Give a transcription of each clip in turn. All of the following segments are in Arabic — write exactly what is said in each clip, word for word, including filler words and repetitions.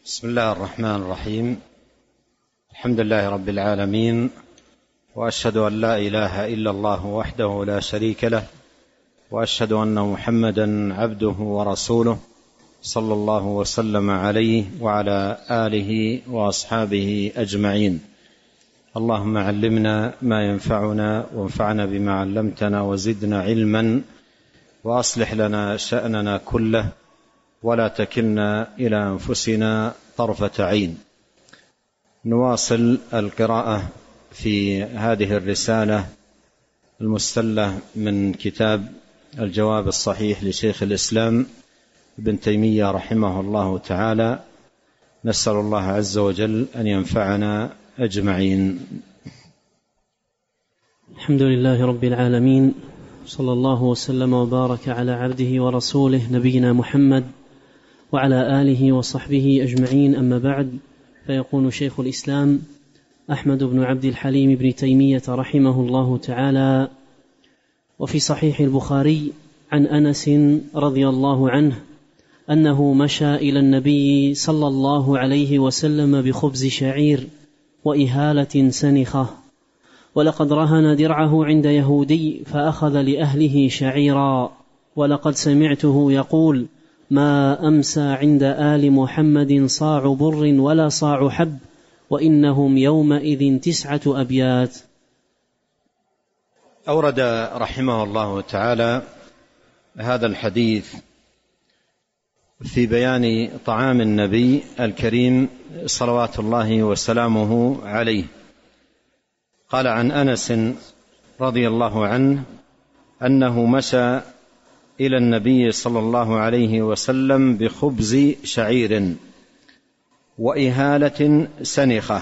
بسم الله الرحمن الرحيم. الحمد لله رب العالمين، وأشهد أن لا إله إلا الله وحده لا شريك له، وأشهد أن محمدا عبده ورسوله صلى الله وسلم عليه وعلى آله وأصحابه أجمعين. اللهم علمنا ما ينفعنا وانفعنا بما علمتنا وزدنا علما، وأصلح لنا شأننا كله ولا تكلنا إلى أنفسنا طرفة عين. نواصل القراءة في هذه الرسالة المستلة من كتاب الجواب الصحيح لشيخ الإسلام ابن تيمية رحمه الله تعالى. نسأل الله عز وجل أن ينفعنا أجمعين. الحمد لله رب العالمين، صلى الله وسلم وبارك على عبده ورسوله نبينا محمد وعلى آله وصحبه أجمعين. أما بعد، فيقول شيخ الإسلام أحمد بن عبد الحليم بن تيمية رحمه الله تعالى: وفي صحيح البخاري عن أنس رضي الله عنه أنه مشى إلى النبي صلى الله عليه وسلم بخبز شعير وإهالة سنخة، ولقد رهن درعه عند يهودي فأخذ لأهله شعيرا، ولقد سمعته يقول: ما أمسى عند آل محمد صاع بر ولا صاع حب، وإنهم يومئذ تسعة أبيات. أورد رحمه الله تعالى هذا الحديث في بيان طعام النبي الكريم صلوات الله وسلامه عليه. قال عن أنس رضي الله عنه أنه مشى إلى النبي صلى الله عليه وسلم بخبز شعير وإهالة سنخة.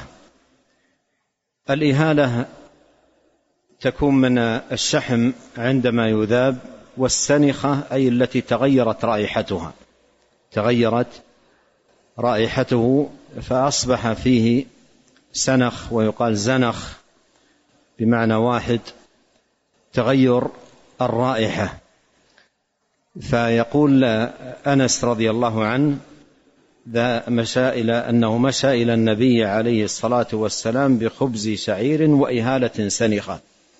الإهالة تكون من الشحم عندما يذاب، والسنخة أي التي تغيرت رائحتها تغيرت رائحته فأصبح فيه سنخ، ويقال زنخ بمعنى واحد، تغير الرائحة. فيقول أنس رضي الله عنه ذا مشى إلى أنه مشى إلى النبي عليه الصلاة والسلام بخبز شعير وإهالة سنخة،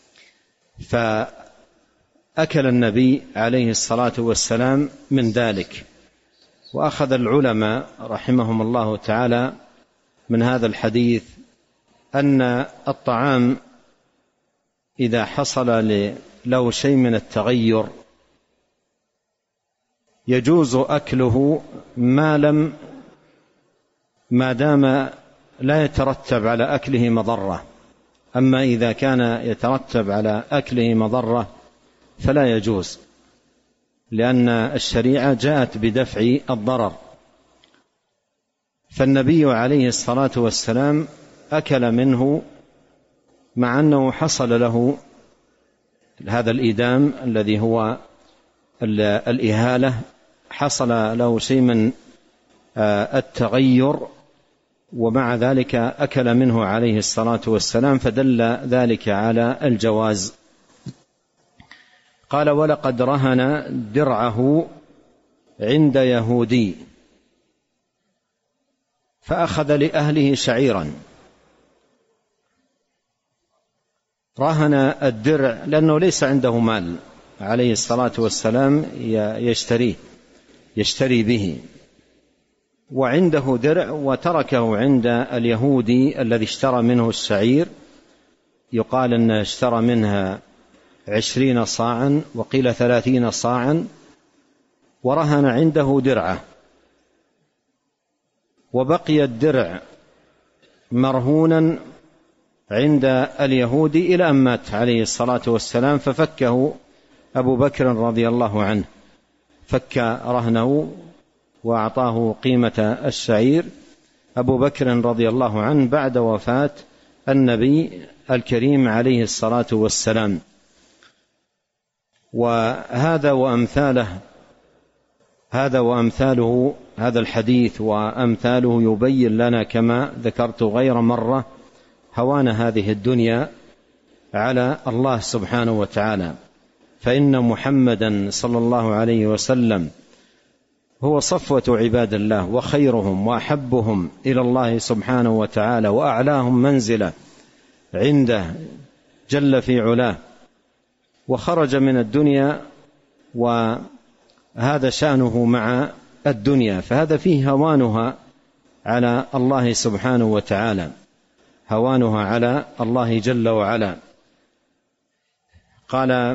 فأكل النبي عليه الصلاة والسلام من ذلك. وأخذ العلماء رحمهم الله تعالى من هذا الحديث أن الطعام إذا حصل له شيء من التغير يجوز أكله ما لم ما دام لا يترتب على أكله مضرة. أما إذا كان يترتب على أكله مضرة فلا يجوز، لأن الشريعة جاءت بدفع الضرر. فالنبي عليه الصلاة والسلام أكل منه مع أنه حصل له هذا الإيدام الذي هو الإهالة، حصل له شيء من التغير، ومع ذلك أكل منه عليه الصلاة والسلام، فدل ذلك على الجواز. قال: ولقد رهن درعه عند يهودي فأخذ لأهله شعيرا. رهن الدرع لأنه ليس عنده مال عليه الصلاة والسلام يشتريه يشتري به، وعنده درع وتركه عند اليهودي الذي اشترى منه الشعير. يقال أنه اشترى منها عشرين صاعا وقيل ثلاثين صاعا، ورهن عنده درعه، وبقي الدرع مرهونا عند اليهودي إلى أن مات عليه الصلاة والسلام، ففكه أبو بكر رضي الله عنه، فك رهنه وأعطاه قيمة الشعير أبو بكر رضي الله عنه بعد وفاة النبي الكريم عليه الصلاة والسلام. وهذا وأمثاله هذا وأمثاله هذا الحديث وأمثاله يبين لنا كما ذكرت غير مرة هوان هذه الدنيا على الله سبحانه وتعالى. فإن محمدا صلى الله عليه وسلم هو صفوة عباد الله وخيرهم وأحبهم إلى الله سبحانه وتعالى وأعلاهم منزلة عنده جل في علاه، وخرج من الدنيا وهذا شأنه مع الدنيا، فهذا فيه هوانها على الله سبحانه وتعالى، هوانها على الله جل وعلا. قال: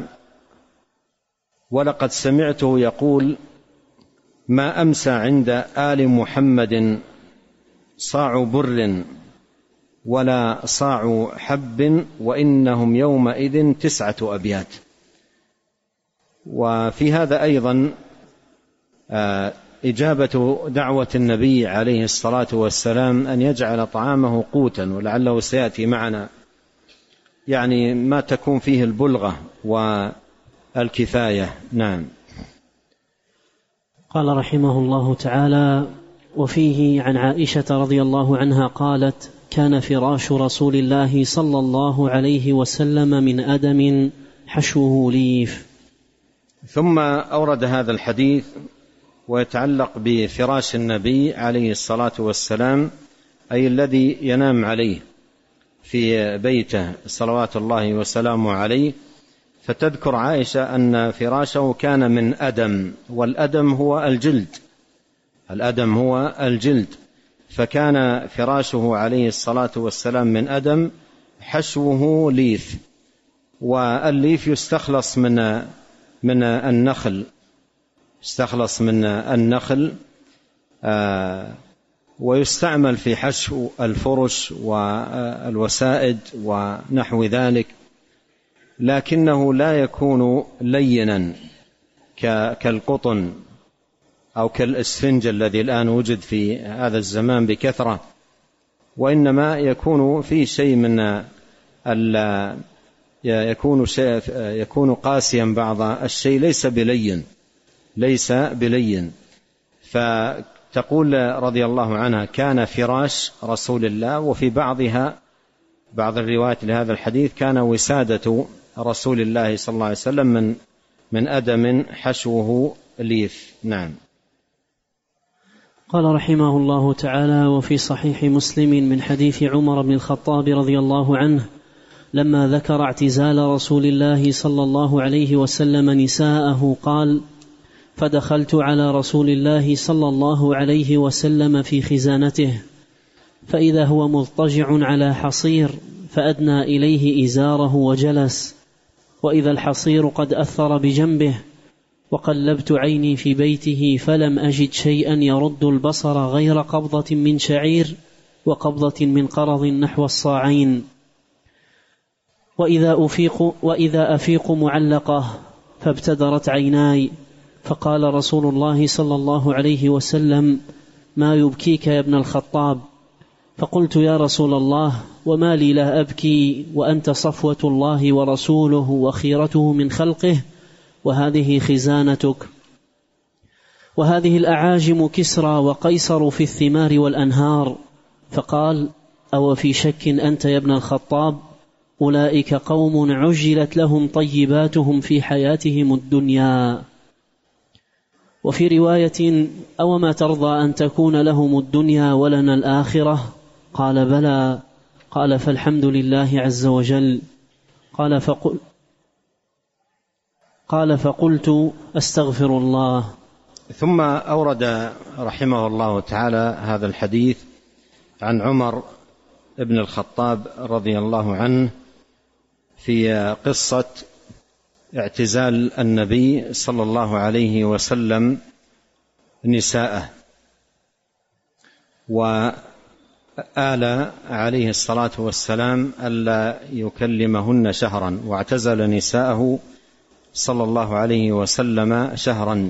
ولقد سمعته يقول: ما أمسى عند آل محمد صاع بر ولا صاع حب وإنهم يومئذ تسعة أبيات. وفي هذا أيضا إجابة دعوة النبي عليه الصلاة والسلام أن يجعل طعامه قوتا، ولعله سيأتي معنا يعني ما تكون فيه البلغة والكفاية. نعم. قال رحمه الله تعالى: وفيه عن عائشة رضي الله عنها قالت: كان فراش رسول الله صلى الله عليه وسلم من أدم حشوه ليف. ثم أورد هذا الحديث ويتعلق بفراش النبي عليه الصلاة والسلام، أي الذي ينام عليه في بيته صلوات الله وسلامه عليه. فتذكر عائشة أن فراشه كان من أدم، والأدم هو الجلد، الأدم هو الجلد، فكان فراشه عليه الصلاة والسلام من أدم حشوه ليف. والليف يستخلص من من النخل، يستخلص من النخل آه ويستعمل في حشو الفرش والوسائد ونحو ذلك، لكنه لا يكون لينا كالقطن أو كالإسفنج الذي الآن وجد في هذا الزمان بكثرة، وإنما يكون في شيء من يكون شيء يكون قاسيا بعض الشيء، ليس بلين ليس بلين فتقول رضي الله عنها: كان فراش رسول الله. وفي بعضها بعض الروايات لهذا الحديث: كان وسادة رسول الله صلى الله عليه وسلم من من أدم حشوه ليف. نعم. قال رحمه الله تعالى: وفي صحيح مسلم من حديث عمر بن الخطاب رضي الله عنه لما ذكر اعتزال رسول الله صلى الله عليه وسلم نساءه قال: فدخلت على رسول الله صلى الله عليه وسلم في خزانته فإذا هو مضطجع على حصير، فأدنى إليه إزاره وجلس، وإذا الحصير قد أثر بجنبه، وقلبت عيني في بيته فلم أجد شيئا يرد البصر غير قبضة من شعير وقبضة من قرض نحو الصاعين، وإذا أفيق, وإذا أفيق معلقة، فابتدرت عيناي، فقال رسول الله صلى الله عليه وسلم: ما يبكيك يا ابن الخطاب؟ فقلت: يا رسول الله، وما لي لا أبكي وأنت صفوة الله ورسوله وخيرته من خلقه، وهذه خزانتك، وهذه الأعاجم كسرى وقيصر في الثمار والأنهار. فقال: أو في شك أنت يا ابن الخطاب؟ أولئك قوم عجلت لهم طيباتهم في حياتهم الدنيا. وفي رواية: أو ما ترضى أن تكون لهم الدنيا ولنا الآخرة؟ قال: بلى. قال: فالحمد لله عز وجل. قال فقل قال فقلت: أستغفر الله. ثم أورد رحمه الله تعالى هذا الحديث عن عمر بن الخطاب رضي الله عنه في قصة اعتزال النبي صلى الله عليه وسلم نساءه، وآل عليه الصلاة والسلام ألا يكلمهن شهرا، واعتزل نساءه صلى الله عليه وسلم شهرا.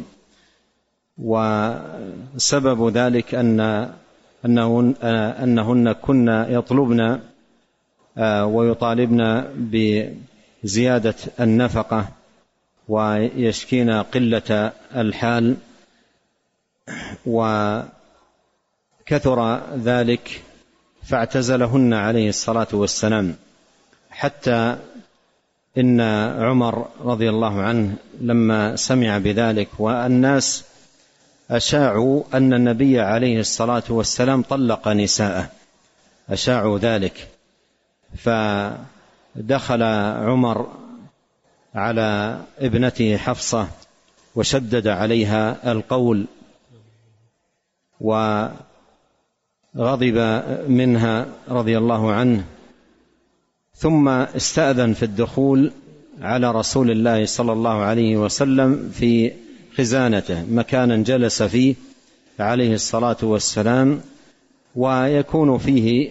وسبب ذلك أن أنهن, أنهن كن يطلبن ويطالبن بزيادة النفقة ويشكين قلة الحال، وكثر ذلك فاعتزلهن عليه الصلاة والسلام، حتى إن عمر رضي الله عنه لما سمع بذلك والناس أشاعوا أن النبي عليه الصلاة والسلام طلق نساءه، أشاعوا ذلك، فدخل عمر على ابنته حفصة وشدد عليها القول وغضب منها رضي الله عنه، ثم استأذن في الدخول على رسول الله صلى الله عليه وسلم في خزانته، مكانا جلس فيه عليه الصلاة والسلام ويكون فيه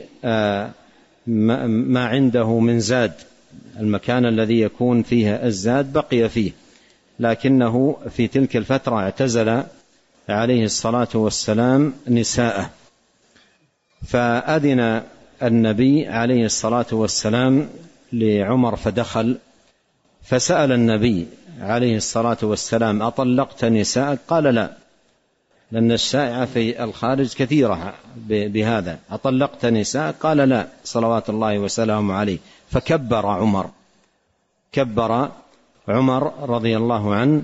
ما عنده من زاد، المكان الذي يكون فيه الزاد بقي فيه، لكنه في تلك الفترة اعتزل عليه الصلاة والسلام نساءه. فأذن النبي عليه الصلاة والسلام لعمر فدخل، فسأل النبي عليه الصلاة والسلام: أطلقت نساءك؟ قال: لا، لأن الشائعة في الخارج كثيرة بهذا. أطلقت نساءك؟ قال: لا، صلوات الله وسلامه عليه. فكبر عمر، كبر عمر رضي الله عنه.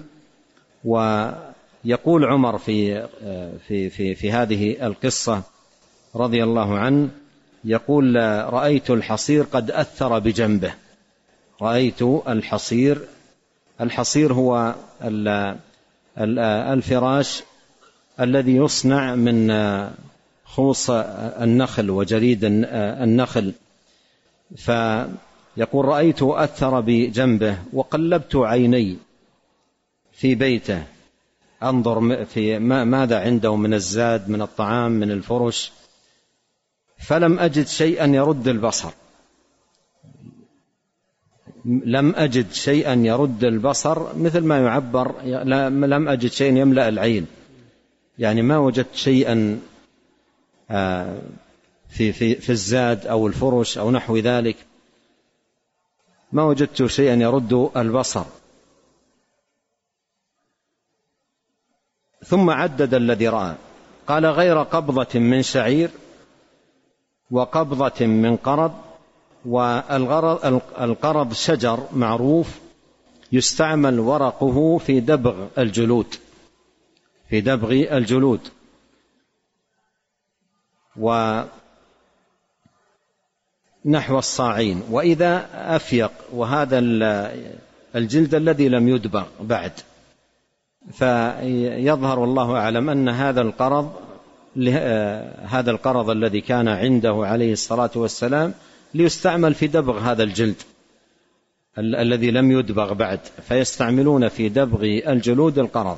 ويقول عمر في في في في هذه القصة رضي الله عنه، يقول: رأيت الحصير قد أثر بجنبه. رأيت الحصير، الحصير هو الفراش الذي يصنع من خوص النخل وجريد النخل. فيقول: رأيته أثر بجنبه وقلبت عيني في بيته أنظر في ماذا عنده من الزاد، من الطعام، من الفرش، فلم أجد شيئا يرد البصر، لم أجد شيئا يرد البصر، مثل ما يعبر لم أجد شيئا يملأ العين، يعني ما وجدت شيئا في, في, في الزاد أو الفرش أو نحو ذلك، ما وجدت شيئا يرد البصر. ثم عدد الذي رأى، قال: غير قبضة من شعير وقبضة من قرض. والقرض شجر معروف يستعمل ورقه في دبغ الجلود، في دبغ الجلود، ونحو الصاعين. وإذا أفيق، وهذا الجلد الذي لم يدبغ بعد، فيظهر والله أعلم أن هذا القرض هذا القرض الذي كان عنده عليه الصلاة والسلام ليستعمل في دبغ هذا الجلد الذي لم يدبغ بعد، فيستعملون في دبغ الجلود القرض.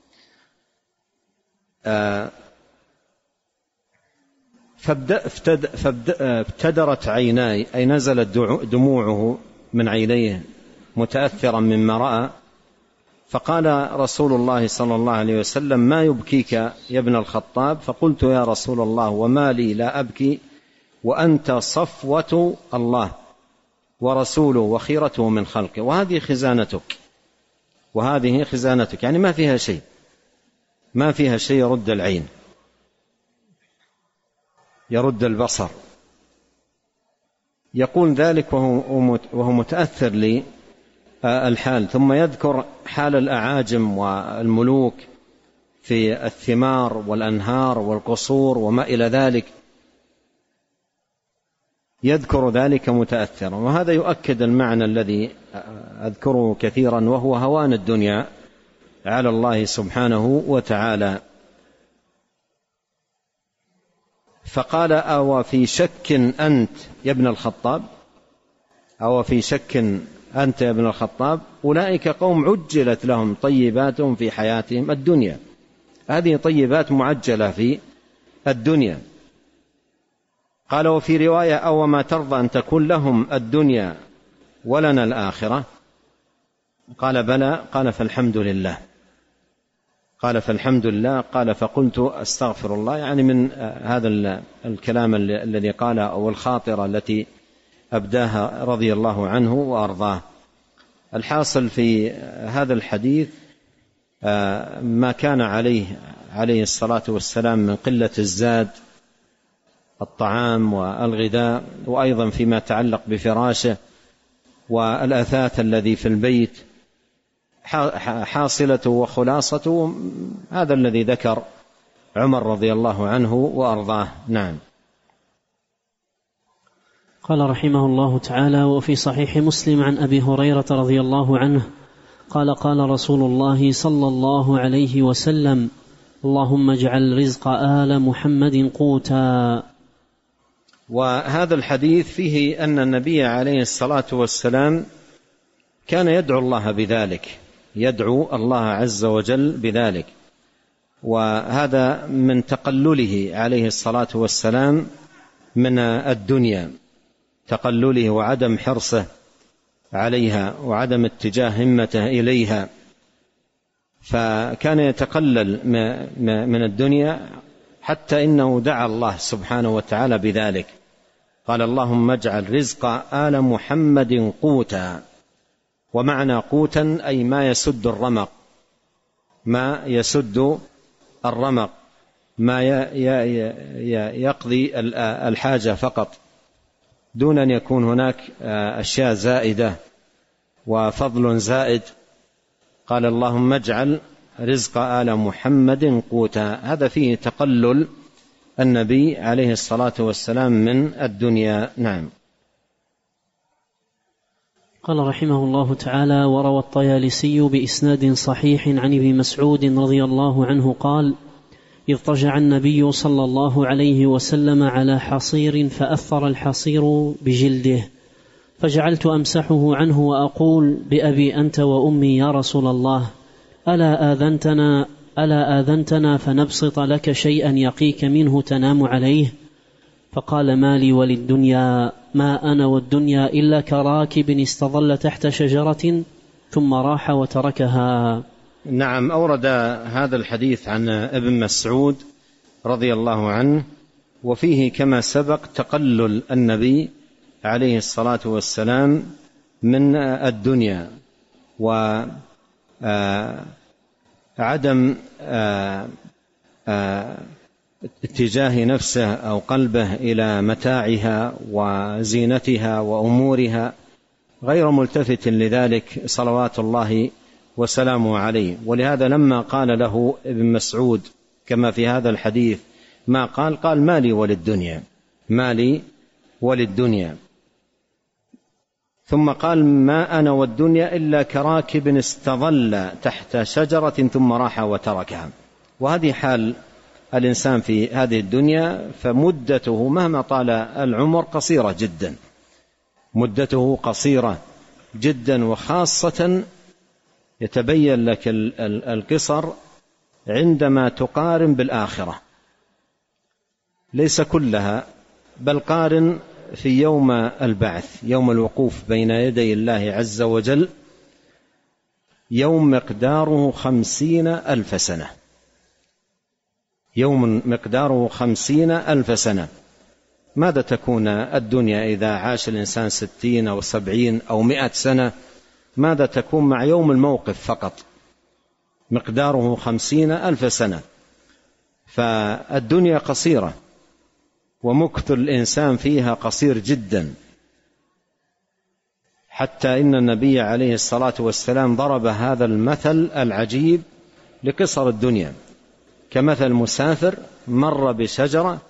فابتدرت عيناي، أي نزلت دموعه من عينيه متأثرا مما رأى. فقال رسول الله صلى الله عليه وسلم: ما يبكيك يا ابن الخطاب؟ فقلت: يا رسول الله، وما لي لا أبكي وأنت صفوة الله ورسوله وخيرته من خلقه، وهذه خزانتك، وهذه خزانتك، يعني ما فيها شيء، ما فيها شيء يرد العين، يرد البصر. يقول ذلك وهو متأثر لي الحال. ثم يذكر حال الأعاجم والملوك في الثمار والأنهار والقصور وما إلى ذلك، يذكر ذلك متأثرا. وهذا يؤكد المعنى الذي أذكره كثيرا، وهو هوان الدنيا على الله سبحانه وتعالى. فقال: أو في شك أنت يا ابن الخطاب؟ أو في شك أنت يا ابن الخطاب؟ أولئك قوم عجلت لهم طيباتهم في حياتهم الدنيا، هذه طيبات معجلة في الدنيا. قال: وفي رواية: أو ما ترضى أن تكون لهم الدنيا ولنا الآخرة؟ قال: بلى. قال: فالحمد لله. قال: فالحمد لله. قال: فقلت أستغفر الله، يعني من هذا الكلام الذي قاله أو الخاطرة التي أبداها رضي الله عنه وأرضاه. الحاصل في هذا الحديث ما كان عليه عليه الصلاة والسلام من قلة الزاد، الطعام والغذاء، وأيضا فيما تعلق بفراشه والأثاث الذي في البيت، حاصلته وخلاصته هذا الذي ذكر عمر رضي الله عنه وأرضاه. نعم. قال رحمه الله تعالى: وفي صحيح مسلم عن أبي هريرة رضي الله عنه قال: قال رسول الله صلى الله عليه وسلم: اللهم اجعل رزق آل محمد قوتا. وهذا الحديث فيه أن النبي عليه الصلاة والسلام كان يدعو الله بذلك، يدعو الله عز وجل بذلك، وهذا من تقلله عليه الصلاة والسلام من الدنيا، تقلله وعدم حرصه عليها وعدم اتجاه همته إليها، فكان يتقلل من الدنيا حتى إنه دعا الله سبحانه وتعالى بذلك، قال: اللهم اجعل رزق آل محمد قوتا. ومعنى قوتا أي ما يسد الرمق، ما يسد الرمق، ما يقضي الحاجة فقط، دون أن يكون هناك أشياء زائدة وفضل زائد. قال: اللهم اجعل رزق آل محمد قوتا. هذا فيه تقلل النبي عليه الصلاة والسلام من الدنيا. نعم. قال رحمه الله تعالى: وروى الطيالسي بإسناد صحيح عن ابن مسعود رضي الله عنه قال: اضطجع النبي صلى الله عليه وسلم على حصير فأثر الحصير بجلده، فجعلت أمسحه عنه وأقول: بأبي أنت وأمي يا رسول الله، ألا آذنتنا, ألا آذنتنا فنبسط لك شيئا يقيك منه تنام عليه؟ فقال: ما لي وللدنيا، ما أنا والدنيا إلا كراكب استظل تحت شجرة ثم راح وتركها. نعم. أورد هذا الحديث عن ابن مسعود رضي الله عنه، وفيه كما سبق تقلل النبي عليه الصلاة والسلام من الدنيا وعدم اتجاه نفسه أو قلبه إلى متاعها وزينتها وأمورها، غير ملتفت لذلك صلوات الله وسلامه عليه. ولهذا لما قال له ابن مسعود كما في هذا الحديث ما قال قال: مالي وللدنيا، مالي وللدنيا. ثم قال: ما أنا والدنيا إلا كراكب استظل تحت شجرة ثم راح وتركها. وهذه حال الإنسان في هذه الدنيا، فمدته مهما طال العمر قصيرة جدا، مدته قصيرة جدا، وخاصة يتبين لك القصر عندما تقارن بالآخرة، ليس كلها، بل قارن في يوم البعث، يوم الوقوف بين يدي الله عز وجل، يوم مقداره خمسين ألف سنة، يوم مقداره خمسين ألف سنة. ماذا تكون الدنيا إذا عاش الإنسان ستين أو سبعين أو مئة سنة؟ ماذا تكون مع يوم الموقف فقط مقداره خمسين ألف سنة؟ فالدنيا قصيرة ومكث الإنسان فيها قصير جدا، حتى إن النبي عليه الصلاة والسلام ضرب هذا المثل العجيب لقصر الدنيا، كمثل مسافر مر بشجرة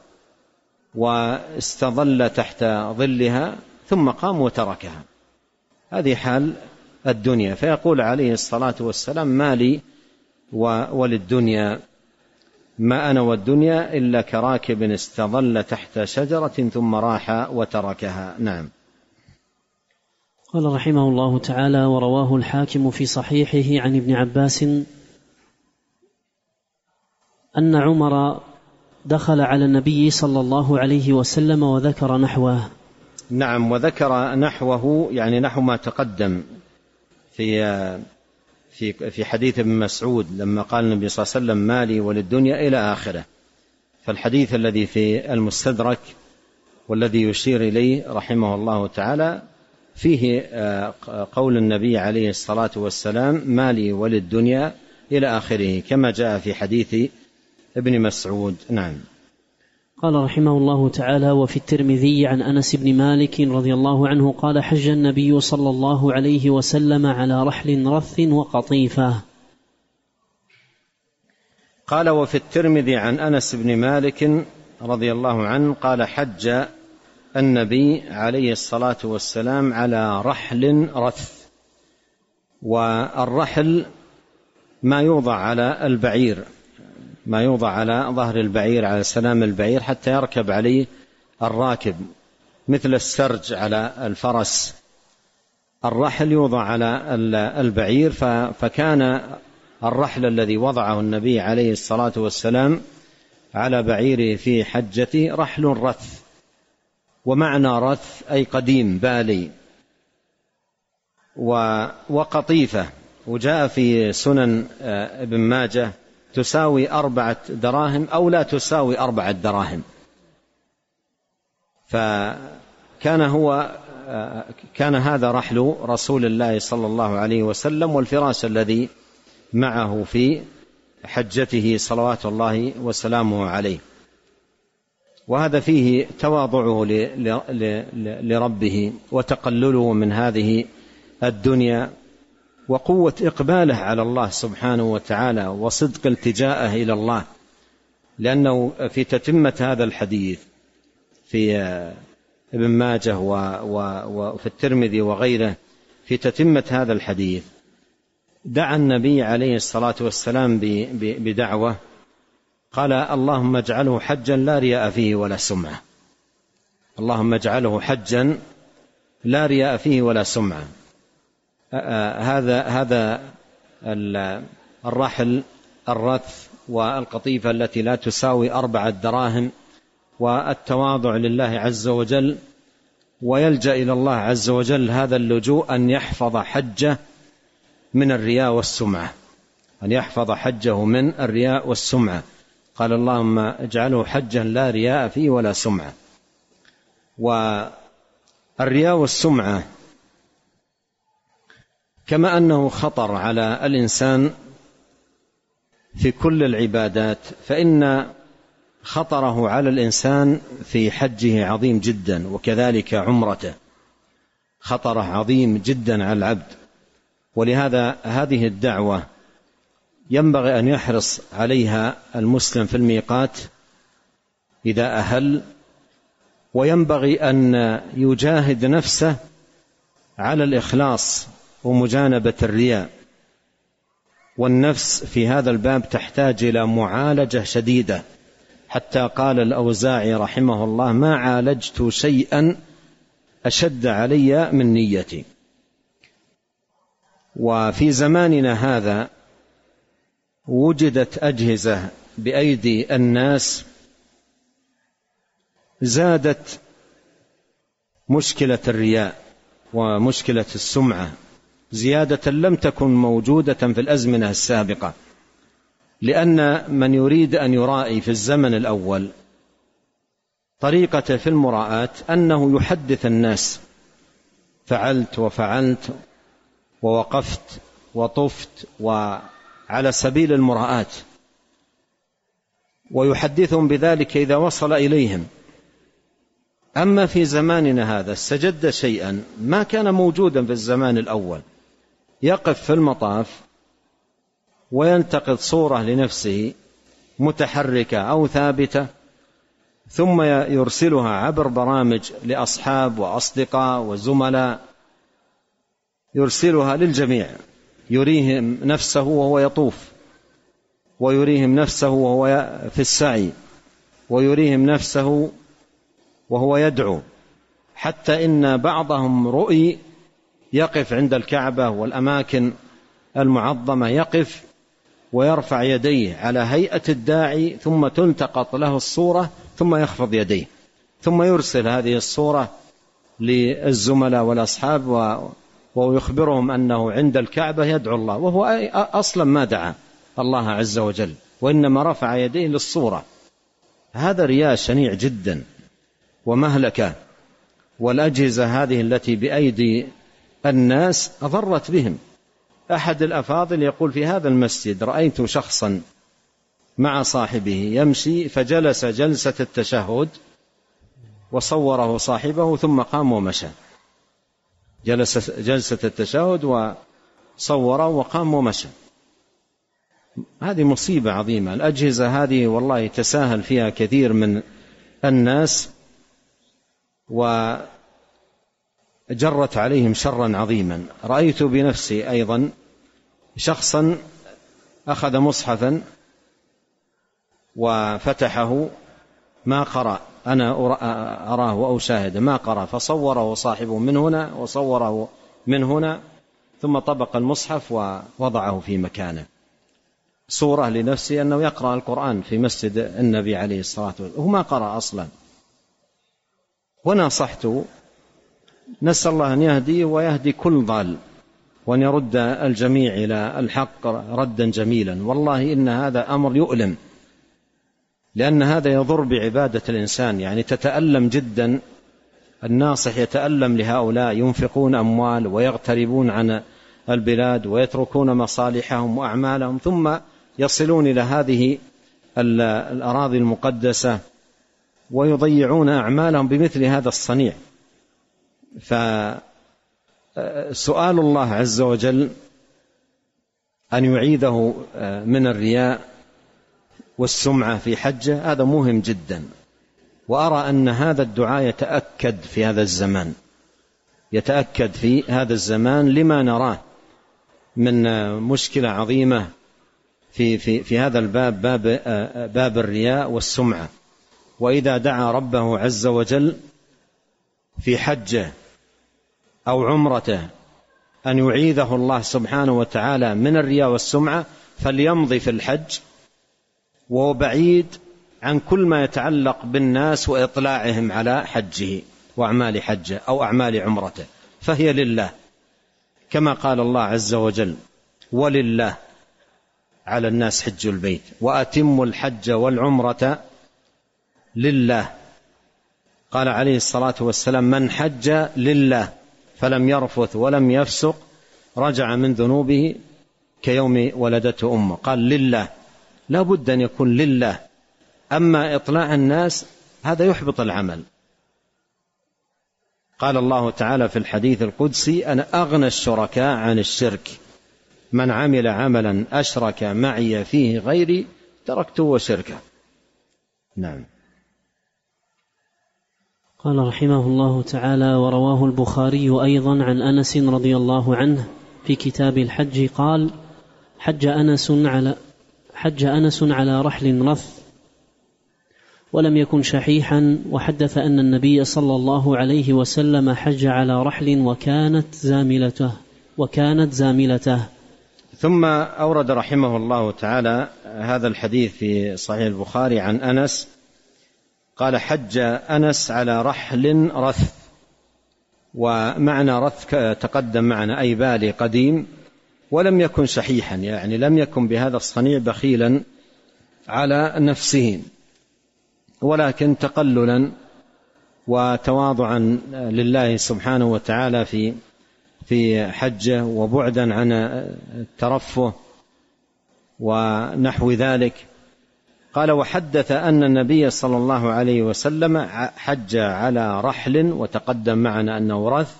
واستظل تحت ظلها ثم قام وتركها. هذه حال الدنيا. فيقول عليه الصلاة والسلام: ما لي وللدنيا، ما أنا والدنيا إلا كراكب استظل تحت شجرة ثم راح وتركها. نعم. قال رحمه الله تعالى: ورواه الحاكم في صحيحه عن ابن عباس أن عمر دخل على النبي صلى الله عليه وسلم وذكر نحوه. نعم. وذكر نحوه يعني نحو ما تقدم في في في حديث ابن مسعود لما قال النبي صلى الله عليه وسلم: مالي وللدنيا إلى آخره. فالحديث الذي في المستدرك والذي يشير إليه رحمه الله تعالى فيه قول النبي عليه الصلاة والسلام: مالي وللدنيا إلى آخره، كما جاء في حديث ابن مسعود. نعم. قال رحمه الله تعالى: وفي الترمذي عن أنس بن مالك رضي الله عنه قال: حج النبي صلى الله عليه وسلم على رحل رث وقطيفة. قال: وفي الترمذي عن أنس بن مالك رضي الله عنه قال: حج النبي عليه الصلاة والسلام على رحل رث. والرحل ما يوضع على البعير، ما يوضع على ظهر البعير، على سلام البعير حتى يركب عليه الراكب، مثل السرج على الفرس. الرحل يوضع على البعير، فكان الرحل الذي وضعه النبي عليه الصلاة والسلام على بعيره في حجته رحل رث. ومعنى رث أي قديم بالي. وقطيفة، وجاء في سنن ابن ماجه تساوي أربعة دراهم أو لا تساوي أربعة دراهم. فكان هو كان هذا رحل رسول الله صلى الله عليه وسلم، والفراش الذي معه في حجته صلوات الله وسلامه عليه. وهذا فيه تواضعه لربه وتقلله من هذه الدنيا، وقوة إقباله على الله سبحانه وتعالى، وصدق التجاءه إلى الله. لأنه في تتمة هذا الحديث في ابن ماجه وفي الترمذي وغيره، في تتمة هذا الحديث دعا النبي عليه الصلاة والسلام بدعوة، قال: اللهم اجعله حجا لا رياء فيه ولا سمعة. اللهم اجعله حجا لا رياء فيه ولا سمعة. هذا هذا الرحل الرث والقطيفة التي لا تساوي أربعة دراهم، والتواضع لله عز وجل، ويلجأ إلى الله عز وجل هذا اللجوء أن يحفظ حجه من الرياء والسمعة، أن يحفظ حجه من الرياء والسمعة. قال: اللهم اجعله حجا لا رياء فيه ولا سمعة. والرياء والسمعة كما أنه خطر على الإنسان في كل العبادات، فإن خطره على الإنسان في حجه عظيم جدا، وكذلك عمرته خطره عظيم جدا على العبد. ولهذا هذه الدعوة ينبغي أن يحرص عليها المسلم في الميقات إذا أهل، وينبغي أن يجاهد نفسه على الإخلاص ومجانبة الرياء. والنفس في هذا الباب تحتاج إلى معالجة شديدة، حتى قال الأوزاعي رحمه الله: ما عالجت شيئا أشد علي من نيتي. وفي زماننا هذا وجدت أجهزة بأيدي الناس زادت مشكلة الرياء ومشكلة السمعة زيادة لم تكن موجودة في الأزمنة السابقة. لأن من يريد أن يرائي في الزمن الأول طريقة في المراءة أنه يحدث الناس: فعلت وفعلت ووقفت وطفت، وعلى سبيل المراءة، ويحدثهم بذلك إذا وصل إليهم. أما في زماننا هذا استجد شيئا ما كان موجودا في الزمان الأول، يقف في المطاف وينتقد صورة لنفسه متحركة أو ثابتة، ثم يرسلها عبر برامج لأصحاب وأصدقاء وزملاء، يرسلها للجميع، يريهم نفسه وهو يطوف، ويريهم نفسه وهو في السعي، ويريهم نفسه وهو يدعو، حتى إن بعضهم رؤي يقف عند الكعبة والأماكن المعظمة، يقف ويرفع يديه على هيئة الداعي، ثم تلتقط له الصورة، ثم يخفض يديه، ثم يرسل هذه الصورة للزملاء والأصحاب ويخبرهم أنه عند الكعبة يدعو الله، وهو أصلا ما دعا الله عز وجل، وإنما رفع يديه للصورة. هذا رياء شنيع جدا ومهلكة. والأجهزة هذه التي بأيدي الناس أضرت بهم. أحد الأفاضل يقول: في هذا المسجد رأيت شخصا مع صاحبه يمشي فجلس جلسة التشهد وصوره صاحبه ثم قام ومشى، جلس جلسة التشهد وصوره وقام ومشى. هذه مصيبة عظيمة. الأجهزة هذه والله تساهل فيها كثير من الناس وجرت عليهم شرا عظيما. رأيت بنفسي أيضا شخصا أخذ مصحفا وفتحه ما قرأ، أنا أراه وأشاهد ما قرأ، فصوره صاحبه من هنا وصوره من هنا ثم طبق المصحف ووضعه في مكانه، صورة لنفسه أنه يقرأ القرآن في مسجد النبي عليه الصلاة والسلام، هو ما قرأ أصلا. ونصحته، نسأل الله أن يهدي ويهدي كل ضال وأن يرد الجميع إلى الحق ردا جميلا. والله إن هذا أمر يؤلم، لأن هذا يضر بعبادة الإنسان، يعني تتألم جدا. الناصح يتألم لهؤلاء ينفقون أموال ويغتربون عن البلاد ويتركون مصالحهم وأعمالهم ثم يصلون إلى هذه الأراضي المقدسة ويضيعون أعمالهم بمثل هذا الصنيع. فسؤال الله عز وجل أن يعيذه من الرياء والسمعة في حجه هذا مهم جدا. وأرى أن هذا الدعاء يتأكد في هذا الزمان، يتأكد في هذا الزمان لما نراه من مشكلة عظيمة في, في, في هذا الباب، باب, باب الرياء والسمعة. وإذا دعا ربه عز وجل في حجه أو عمرته أن يعيذه الله سبحانه وتعالى من الرياء والسمعة فليمضي في الحج وهو بعيد عن كل ما يتعلق بالناس وإطلاعهم على حجه وأعمال حجه أو أعمال عمرته، فهي لله، كما قال الله عز وجل: ولله على الناس حج البيت وأتموا الحج والعمرة لله. قال عليه الصلاة والسلام: من حج لله فلم يرفث ولم يفسق رجع من ذنوبه كيوم ولدته أمه. قال لله، لا بد أن يكون لله. أما إطلاع الناس هذا يحبط العمل. قال الله تعالى في الحديث القدسي: أنا أغنى الشركاء عن الشرك، من عمل عملا أشرك معي فيه غيري تركته وشركه. نعم. قال رحمه الله تعالى: ورواه البخاري أيضا عن أنس رضي الله عنه في كتاب الحج قال: حج أنس على حج أنس على رحل رث ولم يكن شحيحا، وحدث أن النبي صلى الله عليه وسلم حج على رحل وكانت زاملته وكانت زاملته. ثم أورد رحمه الله تعالى هذا الحديث في صحيح البخاري عن أنس قال: حج أنس على رحل رث. ومعنى رث تقدم معنا أي بالي قديم، ولم يكن شحيحا، يعني لم يكن بهذا الصنيع بخيلا على نفسه، ولكن تقللا وتواضعا لله سبحانه وتعالى في في حجه وبعدا عن الترفه ونحو ذلك. قال: وحدث أن النبي صلى الله عليه وسلم حج على رحل، وتقدم معنا أنه رث،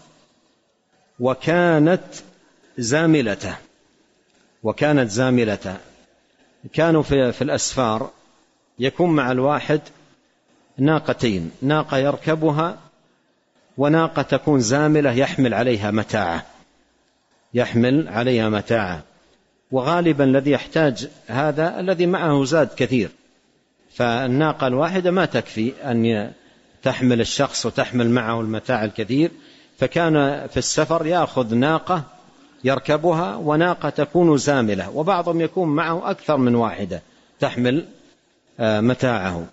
وكانت زاملته وكانت زاملته كانوا في, في الأسفار يكون مع الواحد ناقتين، ناقة يركبها وناقة تكون زاملة يحمل عليها متاعه يحمل عليها متاعه وغالبا الذي يحتاج هذا الذي معه زاد كثير، فالناقة الواحدة ما تكفي أن تحمل الشخص وتحمل معه المتاع الكثير، فكان في السفر يأخذ ناقة يركبها وناقة تكون زاملة، وبعضهم يكون معه أكثر من واحدة تحمل متاعه.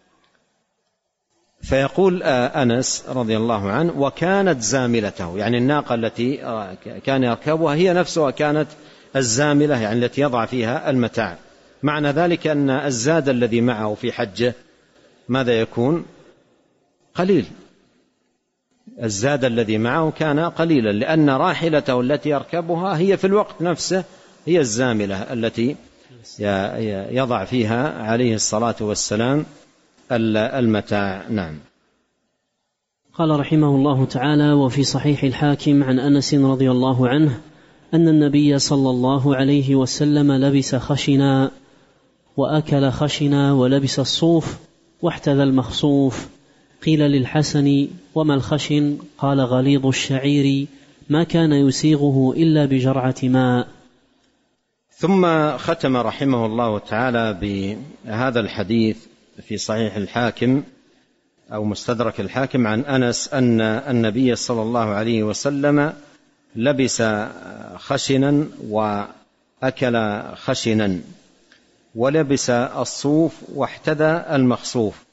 فيقول أنس رضي الله عنه: وكانت زاملته، يعني الناقة التي كان يركبها هي نفسها كانت الزاملة، يعني التي يضع فيها المتاع. معنى ذلك أن الزاد الذي معه في حجه ماذا يكون؟ قليل. الزاد الذي معه كان قليلا، لأن راحلته التي يركبها هي في الوقت نفسه هي الزاملة التي يضع فيها عليه الصلاة والسلام المتاع. نعم. قال رحمه الله تعالى: وفي صحيح الحاكم عن أنس رضي الله عنه أن النبي صلى الله عليه وسلم لبس خشنا وأكل خشنا ولبس الصوف واحتذى المخصوف. قيل للحسن: وما الخشن؟ قال: غليظ الشعير ما كان يسيغه إلا بجرعة ماء. ثم ختم رحمه الله تعالى بهذا الحديث في صحيح الحاكم أو مستدرك الحاكم عن أنس أن النبي صلى الله عليه وسلم لبس خشنا وأكل خشنا ولبس الصوف واحتذى المخصوف.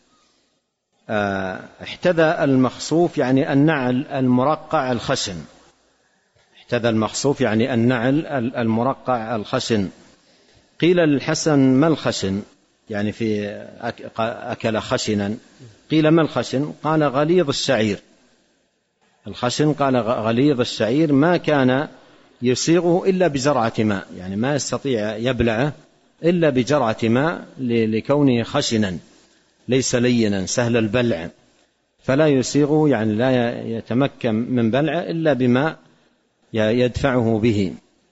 احتذى المخصوف يعني النعل المرقع الخشن. احتذى المخصوف يعني النعل المرقع الخشن. قيل للحسن: ما الخشن؟ يعني في أكل خشنا. قيل: ما الخشن؟ قال: غليظ الشعير. الخشن قال غليظ الشعير ما كان يسيغه إلا بجرعة ماء، يعني ما يستطيع يبلعه إلا بجرعة ماء لكونه خشنا ليس لينا سهل البلع، فلا يسيغه يعني لا يتمكن من بلعه إلا بماء يدفعه به.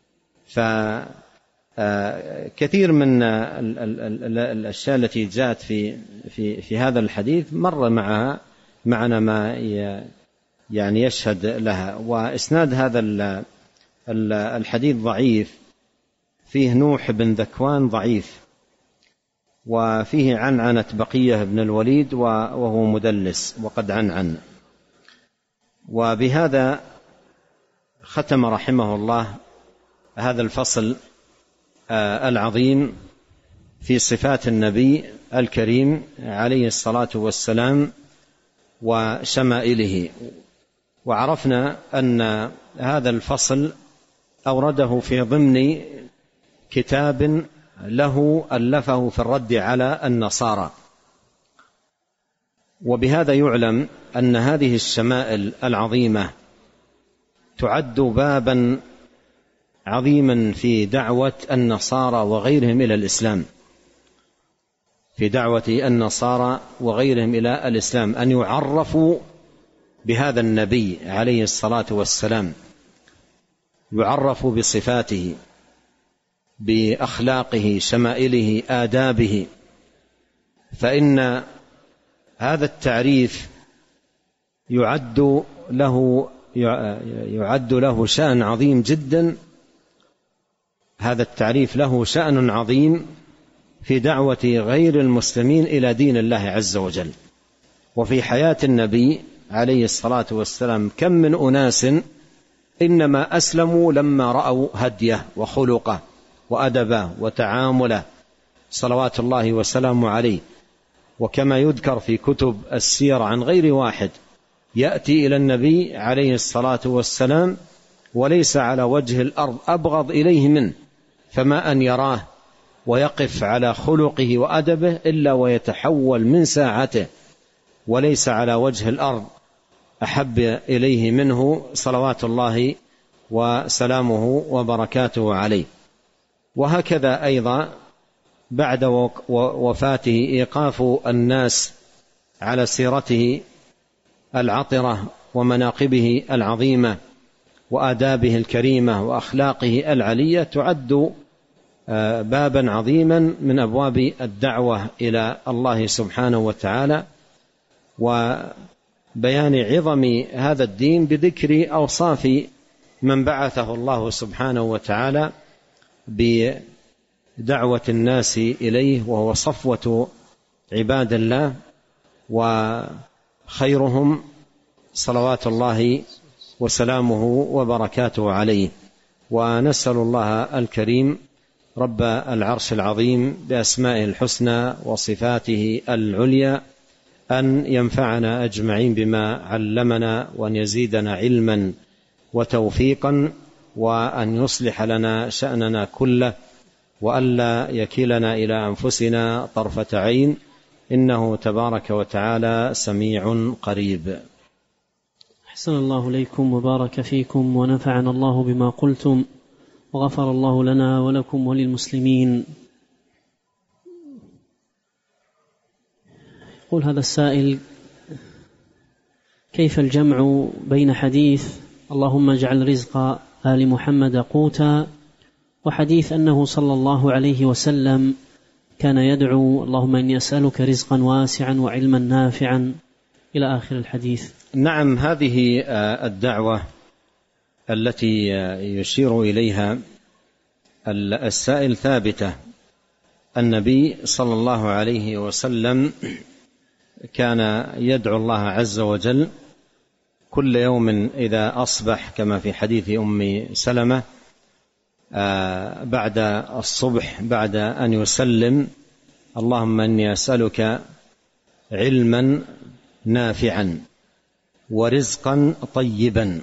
فكثير من الأشياء التي جاءت في في في هذا الحديث مر معها معنا ما يعني يشهد لها. وإسناد هذا الحديث ضعيف، فيه نوح بن ذكوان ضعيف، وفيه عنعنة بقية بن الوليد وهو مدلس وقد عنعن. وبهذا ختم رحمه الله هذا الفصل العظيم في صفات النبي الكريم عليه الصلاة والسلام وشمائله. وعرفنا أن هذا الفصل أورده في ضمن كتاب له ألفه في الرد على النصارى. وبهذا يعلم أن هذه الشمائل العظيمة تعد بابا عظيما في دعوة النصارى وغيرهم إلى الإسلام، في دعوة النصارى وغيرهم إلى الإسلام، أن يعرفوا بهذا النبي عليه الصلاة والسلام، يعرفوا بصفاته بأخلاقه شمائله آدابه. فإن هذا التعريف يعد له يعد له شأن عظيم جدا. هذا التعريف له شأن عظيم في دعوة غير المسلمين إلى دين الله عز وجل. وفي حياة النبي عليه الصلاة والسلام كم من أناس إنما أسلموا لما رأوا هديه وخلقه وأدبه وتعامله صلوات الله وسلامه عليه. وكما يذكر في كتب السير عن غير واحد يأتي إلى النبي عليه الصلاة والسلام وليس على وجه الأرض أبغض إليه منه، فما أن يراه ويقف على خلقه وأدبه إلا ويتحول من ساعته، وليس على وجه الأرض أحب إليه منه صلوات الله وسلامه وبركاته عليه. وهكذا أيضا بعد وفاته إيقاف الناس على سيرته العطرة ومناقبه العظيمة وآدابه الكريمة وأخلاقه العلية تعد بابا عظيما من أبواب الدعوة إلى الله سبحانه وتعالى، وبيان عظم هذا الدين بذكر أوصاف من بعثه الله سبحانه وتعالى بدعوة الناس إليه، وهو صفوة عباد الله وخيرهم صلوات الله وسلامه وبركاته عليه. ونسأل الله الكريم رب العرش العظيم بأسمائه الحسنى وصفاته العليا أن ينفعنا أجمعين بما علمنا، وأن يزيدنا علما وتوفيقا، وأن يصلح لنا شأننا كله، وألا يكلنا إلى أنفسنا طرفة عين، إنه تبارك وتعالى سميع قريب. أحسن الله إليكم وبارك فيكم ونفعنا الله بما قلتم، وغفر الله لنا ولكم وللمسلمين. يقول هذا السائل: كيف الجمع بين حديث اللهم اجعل رزق آل محمد قوتا وحديث أنه صلى الله عليه وسلم كان يدعو اللهم إني أسألك رزقا واسعا وعلما نافعا إلى آخر الحديث؟ نعم، هذه الدعوة التي يشير إليها السائل ثابتة. النبي صلى الله عليه وسلم كان يدعو الله عز وجل كل يوم إذا أصبح، كما في حديث أم سلمة بعد الصبح بعد أن يسلم: اللهم إني أسألك علما نافعا ورزقا طيبا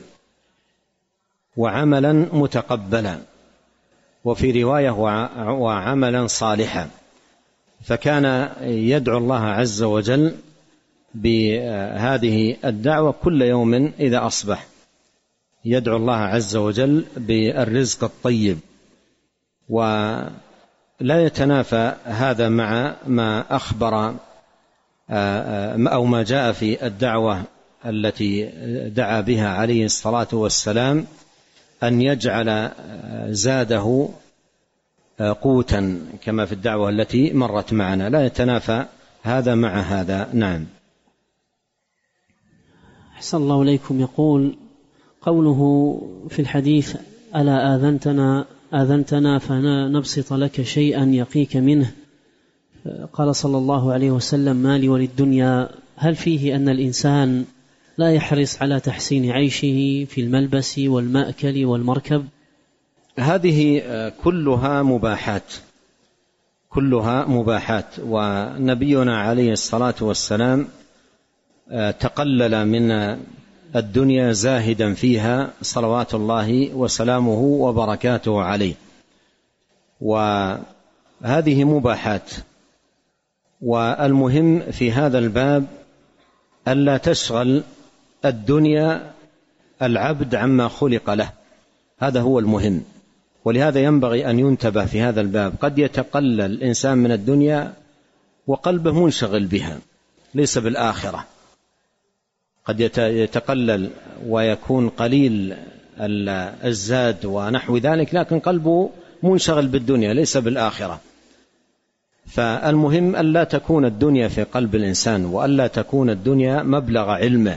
وعملا متقبلا، وفي رواية وعملا صالحا. فكان يدعو الله عز وجل بهذه الدعوة كل يوم إذا أصبح، يدعو الله عز وجل بالرزق الطيب. ولا يتنافى هذا مع ما أخبر أو ما جاء في الدعوة التي دعا بها عليه الصلاة والسلام أن يجعل زاده قوتا، كما في الدعوة التي مرت معنا. لا يتنافى هذا مع هذا. نعم. أحسن الله إليكم. يقول: قوله في الحديث: ألا آذنتنا آذنتنا فنبسط لك شيئا يقيك منه، قال صلى الله عليه وسلم: ما لي وللدنيا، هل فيه أن الإنسان لا يحرص على تحسين عيشه في الملبس والمأكل والمركب؟ هذه كلها مباحات، كلها مباحات. ونبينا عليه الصلاة والسلام تقلل من الدنيا زاهدا فيها صلوات الله وسلامه وبركاته عليه. وهذه مباحات. والمهم في هذا الباب ألا تشغل الدنيا العبد عما خلق له، هذا هو المهم. ولهذا ينبغي أن ينتبه في هذا الباب. قد يتقلل الإنسان من الدنيا وقلبه منشغل بها، ليس بالآخرة. قد يتقلل ويكون قليل الزاد ونحو ذلك، لكن قلبه منشغل بالدنيا ليس بالآخرة. فالمهم ألا تكون الدنيا في قلب الإنسان، وألا تكون الدنيا مبلغ علمه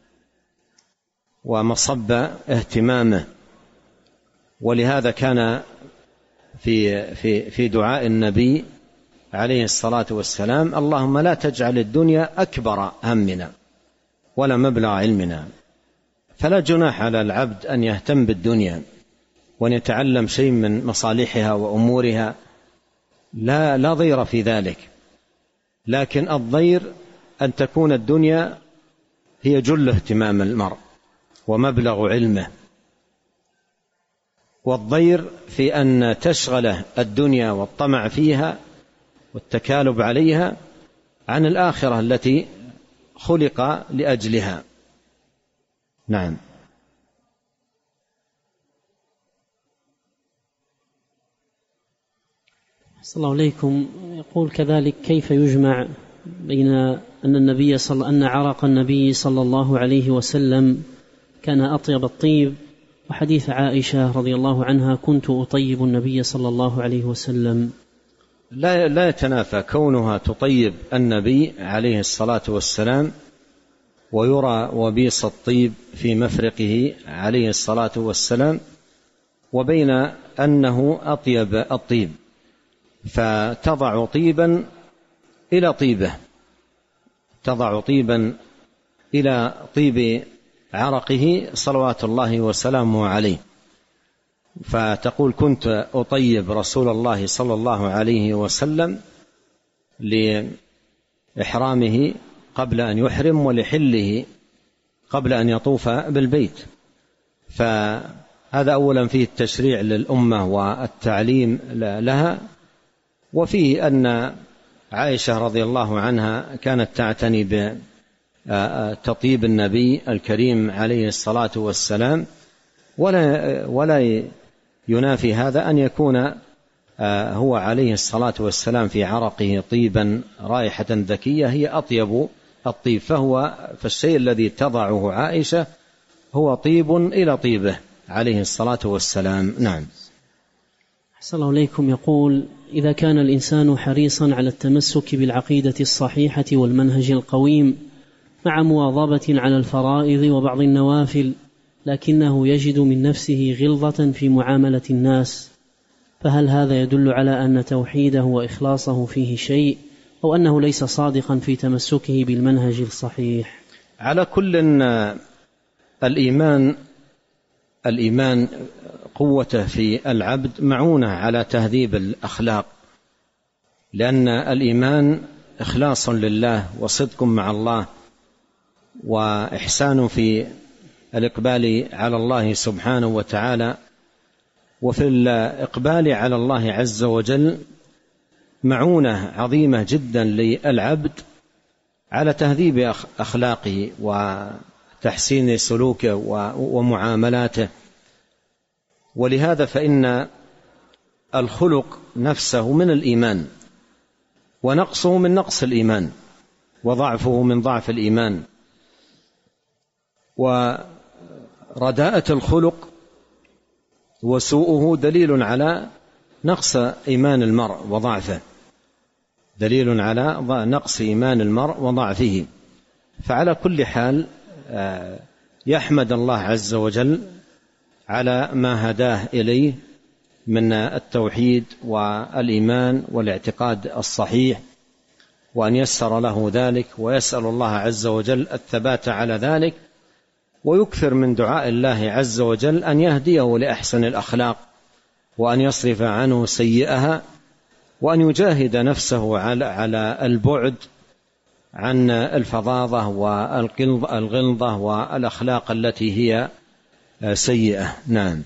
ومصب اهتمامه. ولهذا كان في في في دعاء النبي عليه الصلاة والسلام: اللهم لا تجعل الدنيا أكبر همنا ولا مبلغ علمنا. فلا جناح على العبد أن يهتم بالدنيا وأن يتعلم شيء من مصالحها وأمورها، لا لا ضير في ذلك. لكن الضير أن تكون الدنيا هي جل اهتمام المرء ومبلغ علمه، والضير في أن تشغله الدنيا والطمع فيها والتكالب عليها عن الآخرة التي خلق لأجلها. نعم. صلى الله عليكم. يقول كذلك: كيف يجمع بين أن النبي صلى أن عرق النبي صلى الله عليه وسلم كان أطيب الطيب، وحديث عائشة رضي الله عنها: كنت أطيب النبي صلى الله عليه وسلم؟ لا لا يتنافى كونها تطيب النبي عليه الصلاة والسلام ويرى وبيص الطيب في مفرقه عليه الصلاة والسلام، وبين أنه أطيب الطيب. فتضع طيبا إلى طيبه، تضع طيبا إلى طيب عرقه صلوات الله وسلامه عليه. فتقول: كنت أطيب رسول الله صلى الله عليه وسلم لإحرامه قبل أن يحرم، ولحله قبل أن يطوف بالبيت. فهذا أولا فيه التشريع للأمة والتعليم لها، وفيه أن عائشة رضي الله عنها كانت تعتني بتطيب النبي الكريم عليه الصلاة والسلام. ولا ولا ينافي هذا أن يكون هو عليه الصلاة والسلام في عرقه طيبا رائحة ذكية هي أطيب الطيب، فهو فالشيء الذي تضعه عائشة هو طيب إلى طيبه عليه الصلاة والسلام. نعم. أحسن الله إليكم. يقول: إذا كان الإنسان حريصا على التمسك بالعقيدة الصحيحة والمنهج القويم مع مواظبة على الفرائض وبعض النوافل، لكنه يجد من نفسه غلظة في معاملة الناس، فهل هذا يدل على أن توحيده وإخلاصه فيه شيء، أو أنه ليس صادقا في تمسكه بالمنهج الصحيح؟ على كل الإيمان الإيمان قوته في العبد معونة على تهذيب الأخلاق، لأن الإيمان إخلاص لله وصدق مع الله وإحسان في الإقبال على الله سبحانه وتعالى. وفي الإقبال على الله عز وجل معونة عظيمة جدا للعبد على تهذيب أخلاقه وتحسين سلوكه ومعاملاته. ولهذا فإن الخلق نفسه من الإيمان، ونقصه من نقص الإيمان، وضعفه من ضعف الإيمان. ورداءة الخلق وسوءه دليل على نقص إيمان المرء وضعفه، دليل على نقص إيمان المرء وضعفه. فعلى كل حال يحمد الله عز وجل على ما هداه إليه من التوحيد والإيمان والاعتقاد الصحيح، وأن يسر له ذلك، ويسأل الله عز وجل الثبات على ذلك، ويكثر من دعاء الله عز وجل أن يهديه لأحسن الأخلاق، وأن يصرف عنه سيئها، وأن يجاهد نفسه على البعد عن الفظاظة والغلظة والأخلاق التي هي سيئة. نعم.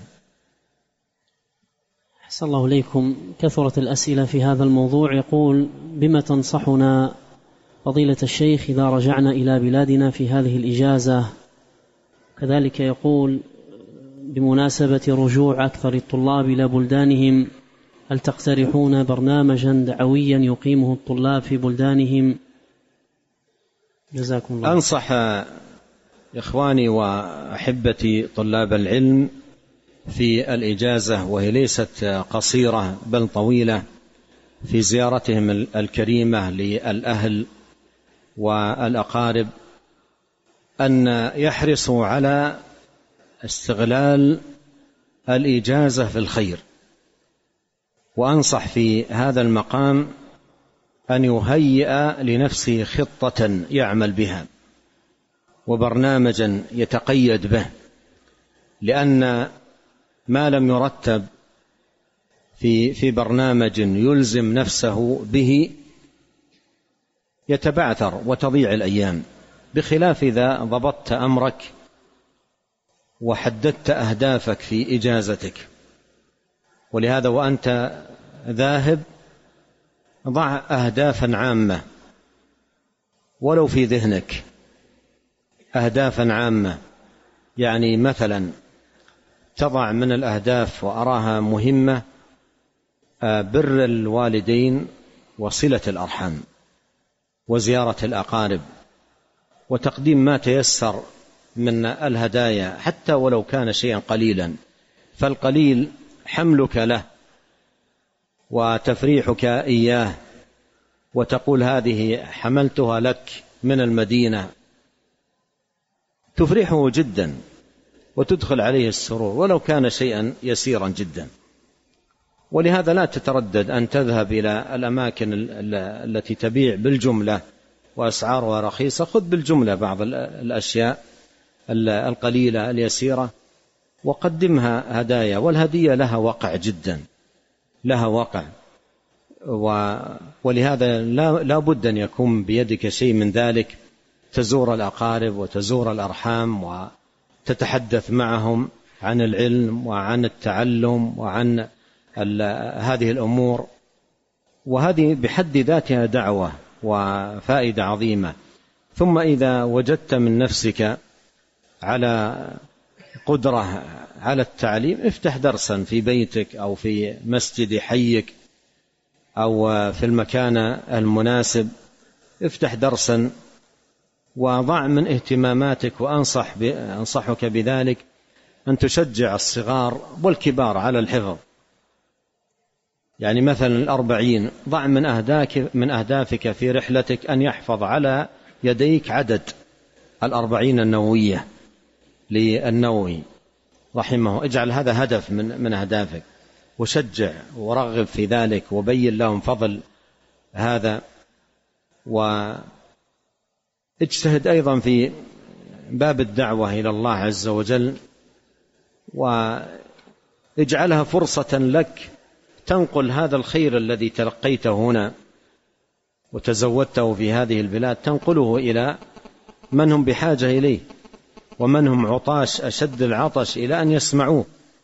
أحسن الله إليكم. كثرت الأسئلة في هذا الموضوع. يقول: بما تنصحنا فضيلة الشيخ إذا رجعنا إلى بلادنا في هذه الإجازة؟ كذلك يقول: بمناسبة رجوع أكثر الطلاب إلى بلدانهم، هل تقترحون برنامجا دعويا يقيمه الطلاب في بلدانهم؟ جزاكم الله. أنصح إخواني وأحبتي طلاب العلم في الإجازة، وهي ليست قصيرة بل طويلة، في زيارتهم الكريمة للأهل والأقارب، أن يحرصوا على استغلال الإجازة في الخير. وأنصح في هذا المقام أن يهيئ لنفسه خطة يعمل بها وبرنامجا يتقيد به، لأن ما لم يرتب في في برنامج يلزم نفسه به يتبعثر وتضيع الأيام، بخلاف إذا ضبطت أمرك وحددت أهدافك في إجازتك. ولهذا وأنت ذاهب ضع أهدافا عامة ولو في ذهنك، أهدافا عامة، يعني مثلا تضع من الأهداف وأراها مهمة بر الوالدين وصلة الأرحام وزيارة الأقارب وتقديم ما تيسر من الهدايا حتى ولو كان شيئا قليلا، فالقليل حملك له وتفريحك إياه، وتقول هذه حملتها لك من المدينة، تفرحه جدا وتدخل عليه السرور ولو كان شيئا يسيرا جدا. ولهذا لا تتردد أن تذهب إلى الأماكن التي تبيع بالجملة وأسعارها رخيصة، خذ بالجملة بعض الأشياء القليلة اليسيرة وقدمها هدايا، والهدية لها وقع جدا، لها وقع. ولهذا لا بد أن يكون بيدك شيء من ذلك، تزور الأقارب وتزور الأرحام وتتحدث معهم عن العلم وعن التعلم وعن هذه الأمور، وهذه بحد ذاتها دعوة وفائدة عظيمة. ثم إذا وجدت من نفسك على قدرة على التعليم، افتح درسا في بيتك أو في مسجد حيك أو في المكان المناسب، افتح درسا وضع من اهتماماتك، وأنصح أنصحك بذلك أن تشجع الصغار والكبار على الحفظ. يعني مثلا الأربعين، ضع من أهدافك من أهدافك في رحلتك أن يحفظ على يديك عدد الأربعين النووية للنووي رحمه، اجعل هذا هدف من من أهدافك، وشجع ورغب في ذلك، وبين لهم فضل هذا. واجتهد أيضا في باب الدعوة إلى الله عز وجل، واجعلها فرصة لك تنقل هذا الخير الذي تلقيته هنا وتزودته في هذه البلاد، تنقله إلى من هم بحاجة إليه، ومن هم عطاش أشد العطش إلى أن يسمعوه.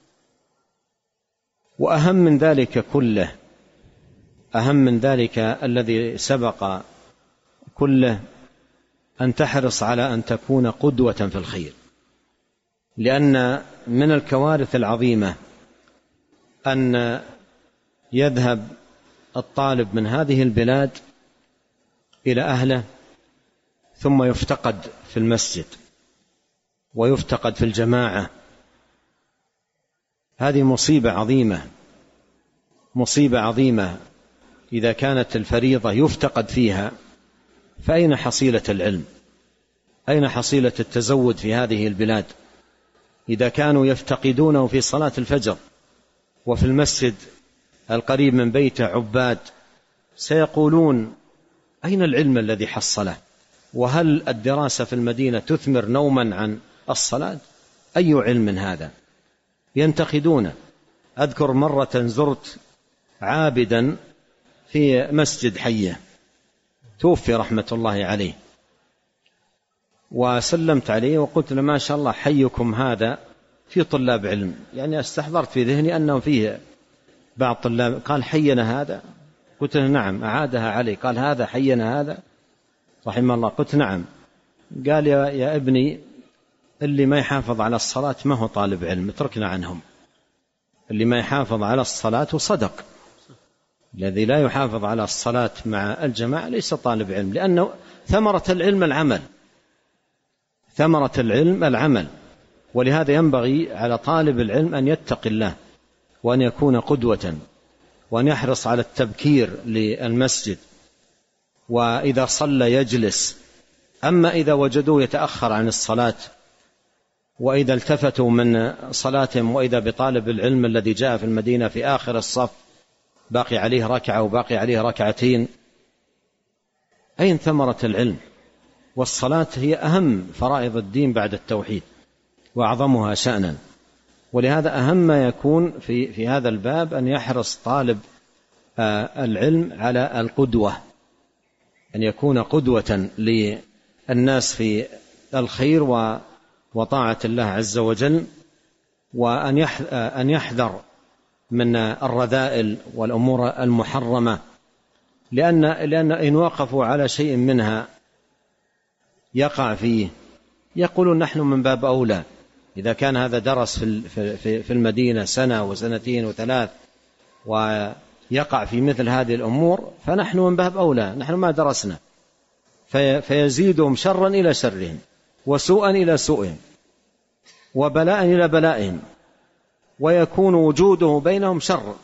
وأهم من ذلك كله، أهم من ذلك الذي سبق كله، أن تحرص على أن تكون قدوة في الخير، لأن من الكوارث العظيمة أن يذهب الطالب من هذه البلاد إلى أهله ثم يفتقد في المسجد ويفتقد في الجماعة. هذه مصيبة عظيمة، مصيبة عظيمة. إذا كانت الفريضة يفتقد فيها، فأين حصيلة العلم؟ أين حصيلة التزود في هذه البلاد؟ إذا كانوا يفتقدونه في صلاة الفجر وفي المسجد القريب من بيته عباد، سيقولون أين العلم الذي حصله؟ وهل الدراسة في المدينة تثمر نوما عن الصلاة؟ أي علم هذا؟ ينتقدون. أذكر مرة زرت عابدا في مسجد حية، توفي رحمة الله عليه، وسلمت عليه وقلت له: ما شاء الله حيكم هذا في طلاب علم. يعني استحضرت في ذهني أنه فيه بعض طلاب. قال: حينا هذا؟ قلت له: نعم. أعادها علي، قال: هذا حينا هذا رحمه الله؟ قلت: نعم. قال: يا, يا ابني، اللي ما يحافظ على الصلاة ما هو طالب علم، اتركنا عنهم. اللي ما يحافظ على الصلاة وصدق، الذي لا يحافظ على الصلاة مع الجماعة ليس طالب علم، لأنه ثمرة العلم العمل، ثمرة العلم العمل. ولهذا ينبغي على طالب العلم أن يتقي الله، وأن يكون قدوة، وأن يحرص على التبكير للمسجد، وإذا صلى يجلس. أما إذا وجدوه يتأخر عن الصلاة، وإذا التفتوا من صلاتهم وإذا بطالب العلم الذي جاء في المدينة في آخر الصف باقي عليه ركعة وباقي عليه ركعتين، أين ثمرة العلم؟ والصلاة هي أهم فرائض الدين بعد التوحيد وأعظمها شأنا. ولهذا أهم ما يكون في, في هذا الباب أن يحرص طالب العلم على القدوة، أن يكون قدوة للناس في الخير وطاعة الله عز وجل، وأن يحذر من الرذائل والأمور المحرمة، لأن, لأن إن وقفوا على شيء منها يقع فيه يقولون نحن من باب أولى. إذا كان هذا درس في المدينة سنة وسنتين وثلاث ويقع في مثل هذه الأمور، فنحن من باب أولى، نحن ما درسنا، فيزيدهم شرا إلى شرهم، وسوءا إلى سوءهم، وبلاء إلى بلائهم، ويكون وجوده بينهم شر،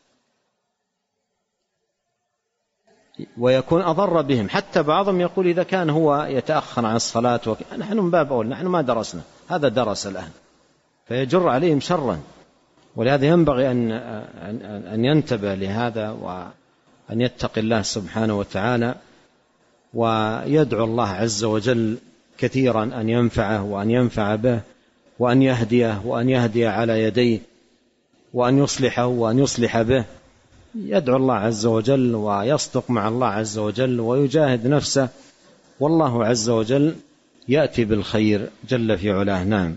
ويكون أضر بهم. حتى بعضهم يقول إذا كان هو يتأخر عن الصلاة وك... نحن من باب أول، نحن ما درسنا، هذا درس الآن، فيجر عليهم شرا. ولهذا ينبغي أن, أن ينتبه لهذا، وأن يتقي الله سبحانه وتعالى، ويدعو الله عز وجل كثيرا أن ينفعه وأن ينفع به، وأن يهديه وأن يهدي على يديه، وأن يصلحه وأن يصلح به. يدعو الله عز وجل ويصدق مع الله عز وجل ويجاهد نفسه، والله عز وجل يأتي بالخير جل في علاه. نعم.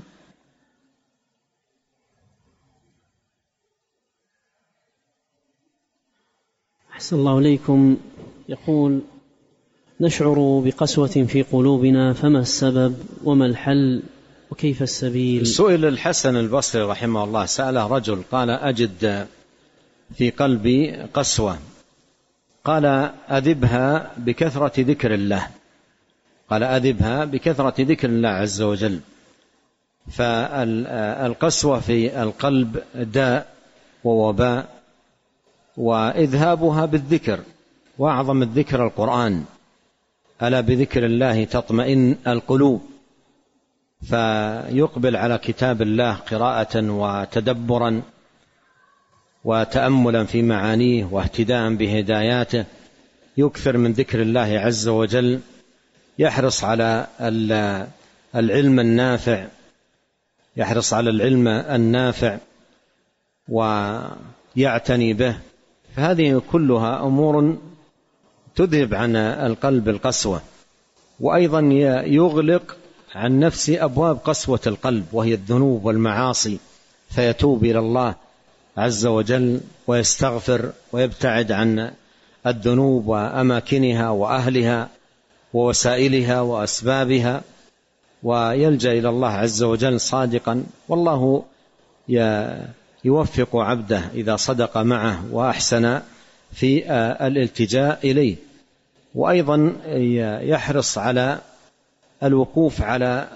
أحسن الله إليكم. يقول: نشعر بقسوة في قلوبنا، فما السبب وما الحل وكيف السبيل؟ سئل الحسن البصري رحمه الله، سأله رجل قال: أجد في قلبي قسوة قال أذبها بكثرة ذكر الله، قال أذبها بكثرة ذكر الله عز وجل. فالقسوة في القلب داء ووباء، وإذهابها بالذكر، وأعظم الذكر القرآن، ألا بذكر الله تطمئن القلوب. فيقبل على كتاب الله قراءة وتدبرا وتأملا في معانيه واهتداء بهداياته، يكثر من ذكر الله عز وجل، يحرص على العلم النافع، يحرص على العلم النافع ويعتني به. فهذه كلها أمور تذهب عن القلب القسوة، وأيضا يغلق عن نفسه أبواب قسوة القلب وهي الذنوب والمعاصي، فيتوب إلى الله عز وجل ويستغفر ويبتعد عن الذنوب وأماكنها وأهلها ووسائلها وأسبابها، ويلجأ إلى الله عز وجل صادقا. والله يوفق عبده إذا صدق معه وأحسن في الالتجاء إليه. وأيضا يحرص على الوقوف على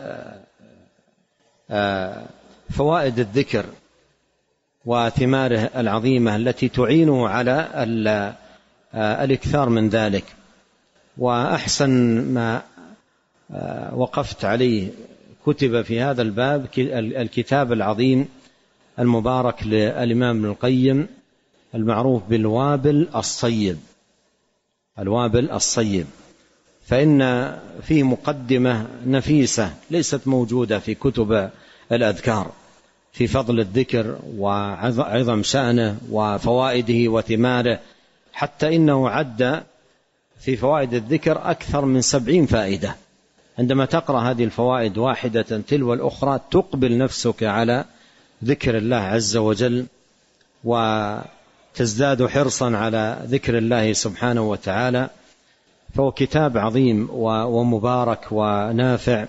فوائد الذكر وثماره العظيمة التي تعينه على الإكثار من ذلك. وأحسن ما وقفت عليه كتب في هذا الباب الكتاب العظيم المبارك للإمام ابن القيم المعروف بالوابل الصيب، الوابل الصيب، فإن فيه مقدمة نفيسة ليست موجودة في كتب الأذكار في فضل الذكر وعظم شأنه وفوائده وثماره، حتى إنه عد في فوائد الذكر أكثر من سبعين فائدة. عندما تقرأ هذه الفوائد واحدة تلو الأخرى تقبل نفسك على ذكر الله عز وجل، وتزداد حرصا على ذكر الله سبحانه وتعالى. فهو كتاب عظيم ومبارك ونافع.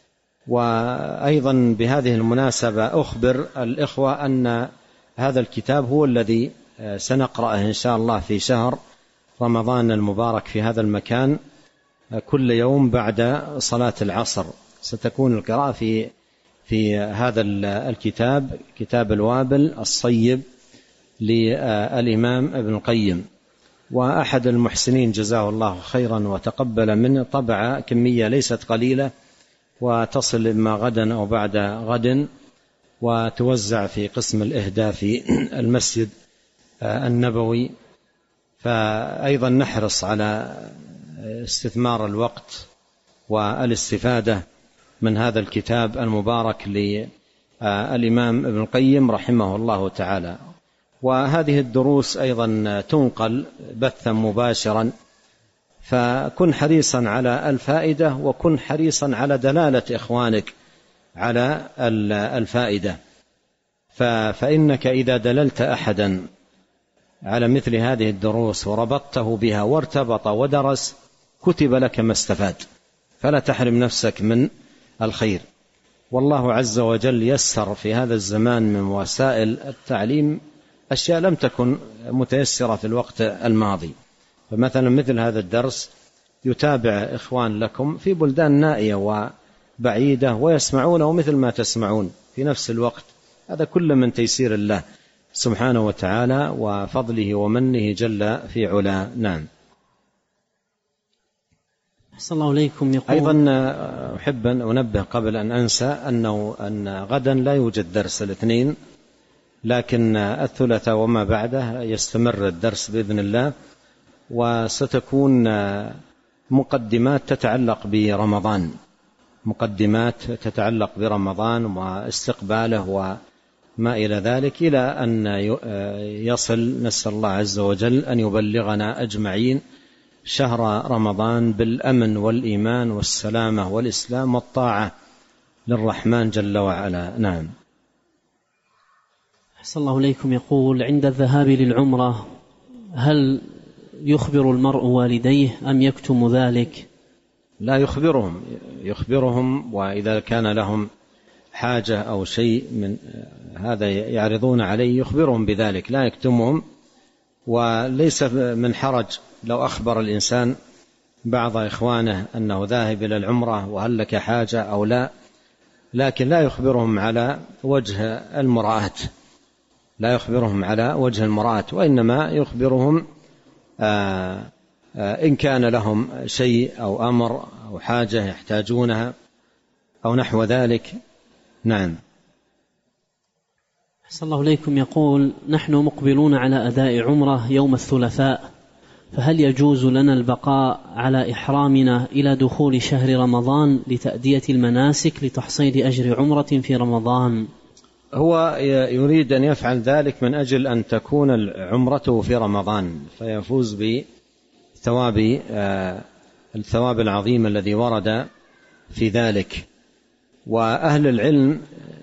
وأيضا بهذه المناسبة أخبر الإخوة أن هذا الكتاب هو الذي سنقرأه إن شاء الله في شهر رمضان المبارك في هذا المكان كل يوم بعد صلاة العصر. ستكون القراءة في في هذا الكتاب، كتاب الوابل الصيب للإمام ابن القيم. وأحد المحسنين جزاه الله خيرا وتقبل منه طبع كمية ليست قليلة، وتصل إما غدا أو بعد غد، وتوزع في قسم الإهداء في المسجد النبوي. فأيضا نحرص على استثمار الوقت والاستفادة من هذا الكتاب المبارك للإمام ابن القيم رحمه الله تعالى. وهذه الدروس أيضا تنقل بثا مباشرا، فكن حريصا على الفائدة وكن حريصا على دلالة إخوانك على الفائدة. فإنك إذا دللت أحدا على مثل هذه الدروس وربطته بها وارتبط ودرس كتب لك ما استفاد، فلا تحرم نفسك من الخير. والله عز وجل يسر في هذا الزمان من وسائل التعليم أشياء لم تكن متيسرة في الوقت الماضي. فمثلا مثل هذا الدرس يتابع إخوان لكم في بلدان نائية وبعيدة ويسمعونه مثل ما تسمعون في نفس الوقت. هذا كل من تيسير الله سبحانه وتعالى وفضله ومنه جل في علا. نعم. أحسن الله إليكم. يقول أيضا أحب أن أنبه قبل أن أنسى أنه أن غدا لا يوجد درس الاثنين، لكن الثلاثاء وما بعده يستمر الدرس بإذن الله، وستكون مقدمات تتعلق برمضان، مقدمات تتعلق برمضان واستقباله وما إلى ذلك، إلى أن يصل نسأل الله عز وجل أن يبلغنا أجمعين شهر رمضان بالأمن والإيمان والسلامة والإسلام والطاعة للرحمن جل وعلا. نعم. أحسن الله إليكم. يقول عند الذهاب للعمرة هل يخبر المرء والديه أم يكتم ذلك؟ لا، يخبرهم يخبرهم وإذا كان لهم حاجة أو شيء من هذا يعرضون عليه يخبرهم بذلك، لا يكتمهم. وليس من حرج لو أخبر الإنسان بعض إخوانه أنه ذاهب إلى العمرة وهل لك حاجة أو لا، لكن لا يخبرهم على وجه المراءة، لا يخبرهم على وجه المراءة، وإنما يخبرهم آآ آآ إن كان لهم شيء أو أمر أو حاجة يحتاجونها أو نحو ذلك. نعم. أحسن الله إليكم. يقول: نحن مقبلون على أداء عمرة يوم الثلاثاء، فهل يجوز لنا البقاء على إحرامنا إلى دخول شهر رمضان لتأدية المناسك لتحصيل أجر عمرة في رمضان؟ هو يريد أن يفعل ذلك من أجل أن تكون عمرته في رمضان فيفوز بثواب الثواب العظيم الذي ورد في ذلك. وأهل العلم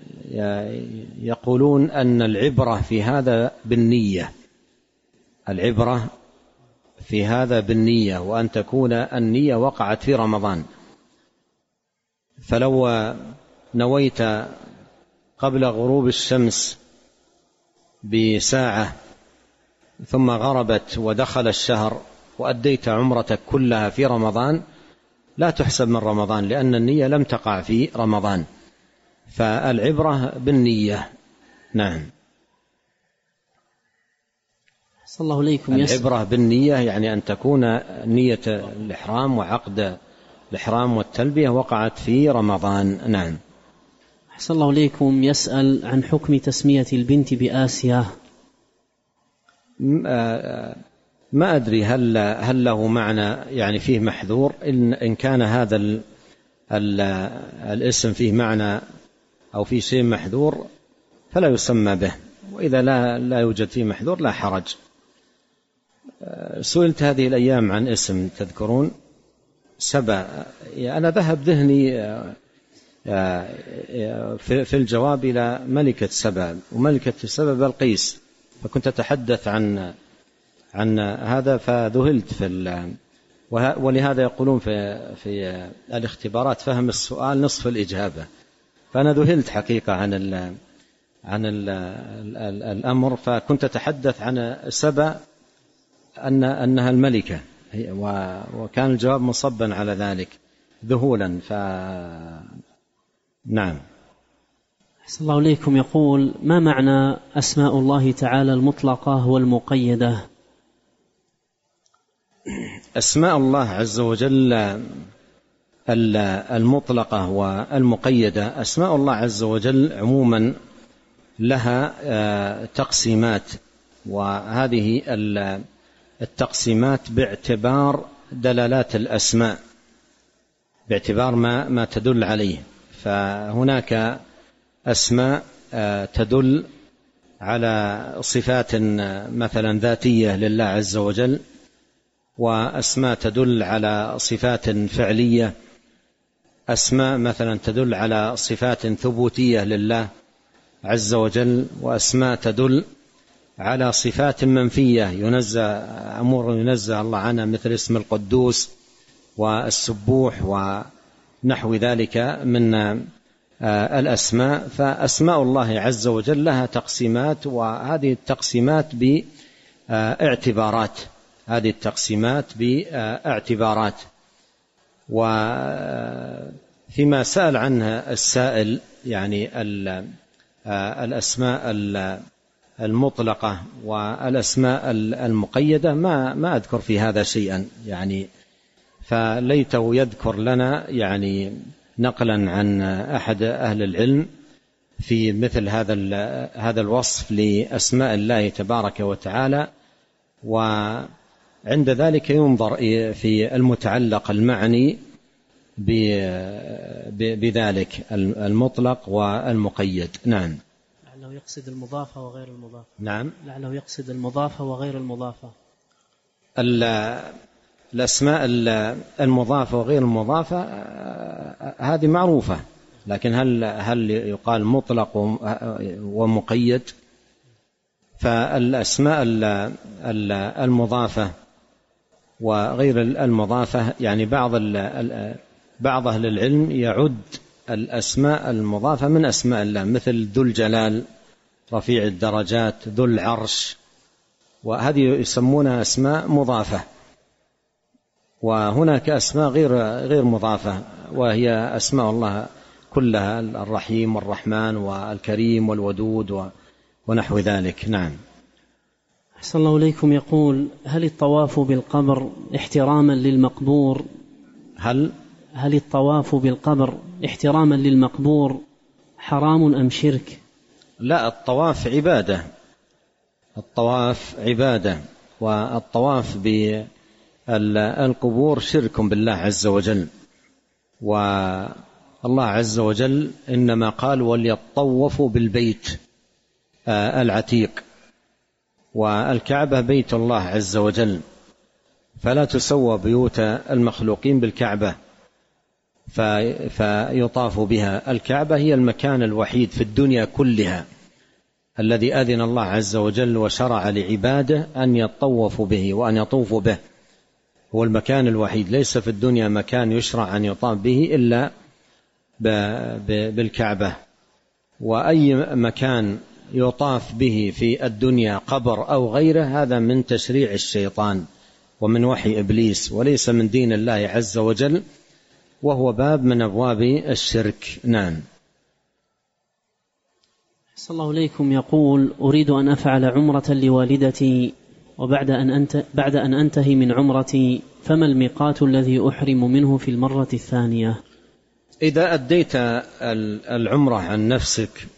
يقولون أن العبرة في هذا بالنية، العبرة في هذا بالنية، وأن تكون النية وقعت في رمضان. فلو نويت قبل غروب الشمس بساعة ثم غربت ودخل الشهر وأديت عمرتك كلها في رمضان لا تحسب من رمضان، لأن النية لم تقع في رمضان، فالعبرة بالنية. نعم. صلى الله عليكم. العبرة بالنية يعني أن تكون نية الإحرام وعقد الإحرام والتلبية وقعت في رمضان. نعم. أحسن الله إليكم. يسأل عن حكم تسمية البنت بآسيا. ما أدري هل هل له معنى يعني فيه محذور. إن إن كان هذا ال ال الاسم فيه معنى أو فيه شيء محذور فلا يسمى به، وإذا لا لا يوجد فيه محذور لا حرج. سئلت هذه الأيام عن اسم تذكرون سبا، أنا ذهب ذهني في الجواب إلى ملكة سبا، وملكة سبا بلقيس، فكنت أتحدث عن عن هذا فذهلت في ولهذا يقولون في في الاختبارات فهم السؤال نصف الإجابة، فأنا ذهلت حقيقة عن ال عن ال ال الأمر، فكنت أتحدث عن سبا أن أنها الملكة، وكان الجواب مصبا على ذلك ذهولا. ف نعم. أحسن الله إليكم. يقول: ما معنى أسماء الله تعالى المطلقة والمقيدة؟ أسماء الله عز وجل المطلقة والمقيدة، أسماء الله عز وجل عموما لها تقسيمات، وهذه التقسيمات باعتبار دلالات الأسماء، باعتبار ما ما تدل عليه. فهناك أسماء تدل على صفات مثلا ذاتية لله عز وجل، وأسماء تدل على صفات فعلية، أسماء مثلا تدل على صفات ثبوتية لله عز وجل، وأسماء تدل على صفات منفية ينزه أمور ينزه الله عنها، مثل اسم القدوس والسبوح ونحو ذلك من الأسماء. فأسماء الله عز وجل لها تقسيمات، وهذه التقسيمات باعتبارات هذه التقسيمات باعتبارات وفيما سأل عنها السائل يعني الأسماء المطلقة والأسماء المقيدة ما ما أذكر في هذا شيئا يعني، فليته يذكر لنا يعني نقلا عن أحد أهل العلم في مثل هذا هذا الوصف لأسماء الله تبارك وتعالى، وعند ذلك ينظر في المتعلق المعني بذلك المطلق والمقيد. نعم. لعله يقصد المضافة وغير المضافة. نعم. لعله يقصد المضافة وغير المضافة. الأسماء المضافة وغير المضافة هذه معروفة، لكن هل هل يقال مطلق ومقيد؟ فالأسماء المضافة وغير المضافة يعني بعض بعض أهل العلم يعد الأسماء المضافة من أسماء الله، مثل ذو الجلال، رفيع الدرجات، ذو العرش، وهذه يسمونها أسماء مضافة. وهناك أسماء غير غير مضافة، وهي أسماء الله كلها، الرحيم والرحمن والكريم والودود ونحو ذلك. نعم. أحسن الله إليكم. يقول: هل الطواف بالقبر احتراما للمقبور هل هل الطواف بالقبر احتراما للمقبور حرام أم شرك؟ لا، الطواف عبادة، الطواف عبادة، والطواف بالقبور شرك بالله عز وجل. والله عز وجل إنما قال: وليطوفوا بالبيت العتيق، والكعبة بيت الله عز وجل، فلا تسوى بيوت المخلوقين بالكعبة فيطاف بها. الكعبة هي المكان الوحيد في الدنيا كلها الذي أذن الله عز وجل وشرع لعباده أن يطوفوا به وأن يطوفوا به، هو المكان الوحيد. ليس في الدنيا مكان يشرع أن يطاف به إلا بالكعبة. وأي مكان يطاف به في الدنيا، قبر أو غيره، هذا من تشريع الشيطان ومن وحي إبليس، وليس من دين الله عز وجل، وهو باب من أبواب الشرك. نعم. صلى الله عليكم. يقول: أريد أن أفعل عمرة لوالدتي، وبعد أن أنت بعد أن أنتهي من عمرتي فما الميقات الذي أحرم منه في المرة الثانية؟ إذا أديت العمرة عن نفسك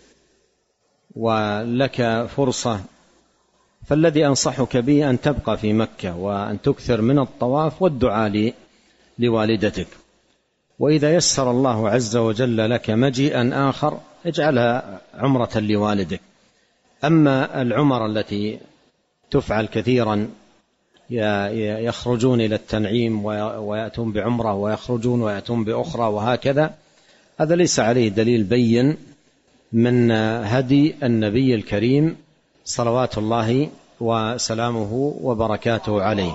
ولك فرصة، فالذي أنصحك به أن تبقى في مكة وأن تكثر من الطواف والدعاء لوالدتك. وإذا يسر الله عز وجل لك مجيئا آخر اجعلها عمرة لوالدك. أما العمر التي تفعل كثيرا، يخرجون إلى التنعيم ويأتون بعمرة ويخرجون ويأتون بأخرى وهكذا، هذا ليس عليه دليل بين من هدي النبي الكريم صلوات الله وسلامه وبركاته عليه.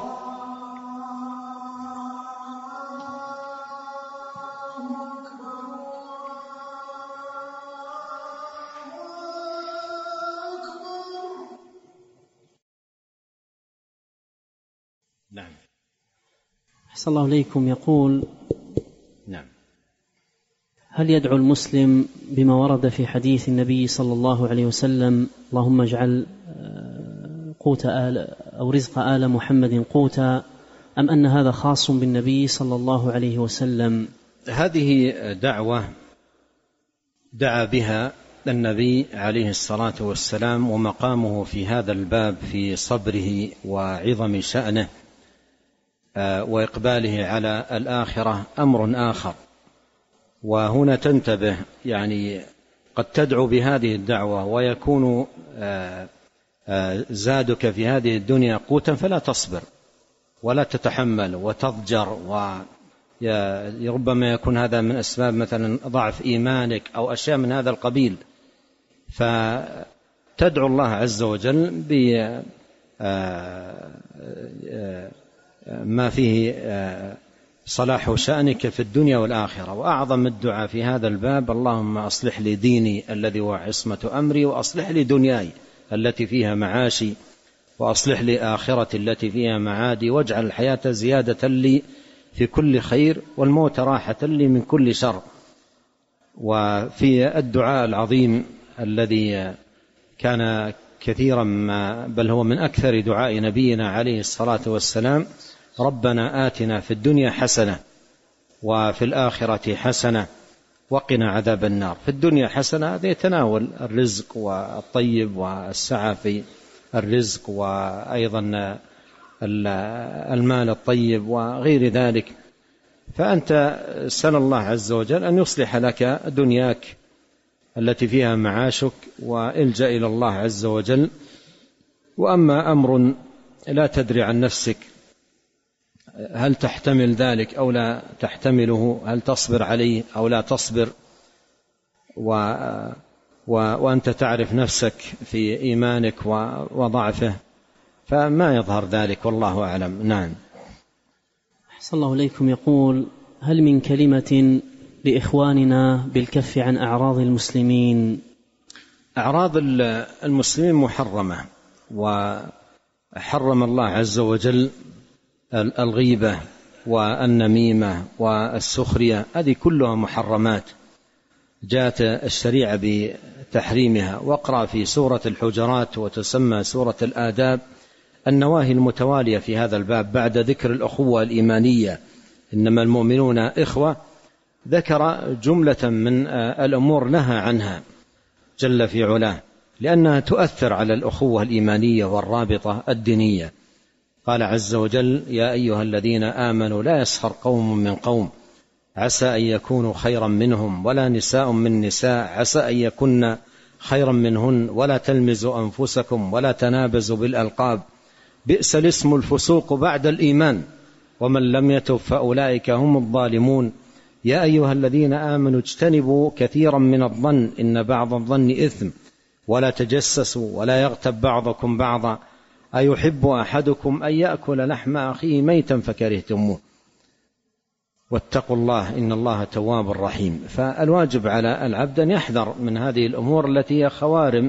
نعم. أحسن الله إليكم. يقول: نعم. هل يدعو المسلم بما ورد في حديث النبي صلى الله عليه وسلم: اللهم اجعل قوت آل أو رزق آل محمد قوتا، أم أن هذا خاص بالنبي صلى الله عليه وسلم؟ هذه دعوة دعا بها النبي عليه الصلاة والسلام، ومقامه في هذا الباب في صبره وعظم شأنه وإقباله على الآخرة أمر آخر. وهنا تنتبه، يعني قد تدعو بهذه الدعوة ويكون زادك في هذه الدنيا قوتا فلا تصبر ولا تتحمل وتضجر، وربما يكون هذا من أسباب مثلا ضعف إيمانك أو أشياء من هذا القبيل، فتدعو الله عز وجل بما فيه صلاح شأنك في الدنيا والآخرة. وأعظم الدعاء في هذا الباب: اللهم أصلح لي ديني الذي هو عصمة أمري، وأصلح لي دنياي التي فيها معاشي، وأصلح لي آخرتي التي فيها معادي، واجعل الحياة زيادة لي في كل خير والموت راحة لي من كل شر. وفي الدعاء العظيم الذي كان كثيرا ما بل هو من أكثر دعاء نبينا عليه الصلاة والسلام: ربنا آتنا في الدنيا حسنة وفي الآخرة حسنة وقنا عذاب النار. في الدنيا حسنة، هذا يتناول الرزق والطيب والسعة في الرزق، وأيضا المال الطيب وغير ذلك. فأنت سأل الله عز وجل أن يصلح لك دنياك التي فيها معاشك، والجأ إلى الله عز وجل. وأما أمر لا تدري عن نفسك هل تحتمل ذلك أو لا تحتمله، هل تصبر عليه أو لا تصبر، و و وأنت تعرف نفسك في إيمانك وضعفه، فما يظهر ذلك، والله أعلم. نعم. أحسن الله إليكم. يقول: هل من كلمة لإخواننا بالكف عن أعراض المسلمين؟ أعراض المسلمين محرمة، وحرم الله عز وجل الغيبة والنميمة والسخرية، هذه كلها محرمات جاءت الشريعة بتحريمها. واقرأ في سورة الحجرات وتسمى سورة الآداب النواهي المتوالية في هذا الباب بعد ذكر الأخوة الإيمانية، إنما المؤمنون إخوة، ذكر جملة من الأمور نهى عنها جل في علاه لأنها تؤثر على الأخوة الإيمانية والرابطة الدينية. قال عز وجل: يا أيها الذين آمنوا لا يسخر قوم من قوم عسى أن يكونوا خيرا منهم ولا نساء من نساء عسى أن يكن خيرا منهن ولا تلمزوا أنفسكم ولا تنابزوا بالألقاب بئس الاسم الفسوق بعد الإيمان ومن لم يتب فأولئك هم الظالمون. يا أيها الذين آمنوا اجتنبوا كثيرا من الظن إن بعض الظن إثم ولا تجسسوا ولا يغتب بعضكم بعضا أيحب أحدكم أن يأكل لحم أخيه ميتا فكرهتموه واتقوا الله إن الله تواب رحيم. فالواجب على العبد أن يحذر من هذه الأمور التي هي خوارم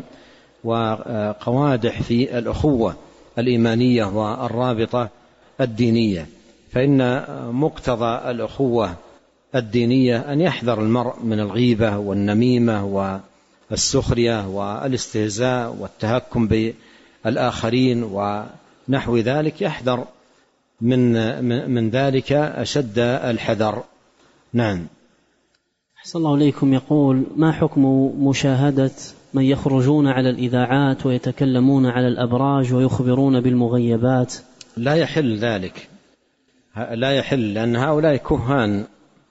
وقوادح في الأخوة الإيمانية والرابطة الدينية، فإن مقتضى الأخوة الدينية أن يحذر المرء من الغيبة والنميمة والسخرية والاستهزاء والتهكم بالآخرين ونحو ذلك، يحذر من من ذلك أشد الحذر. نعم. أحسن الله إليكم. يقول: ما حكم مشاهدة من يخرجون على الإذاعات ويتكلمون على الأبراج ويخبرون بالمغيبات؟ لا يحل ذلك، لا يحل، لأن هؤلاء كهان،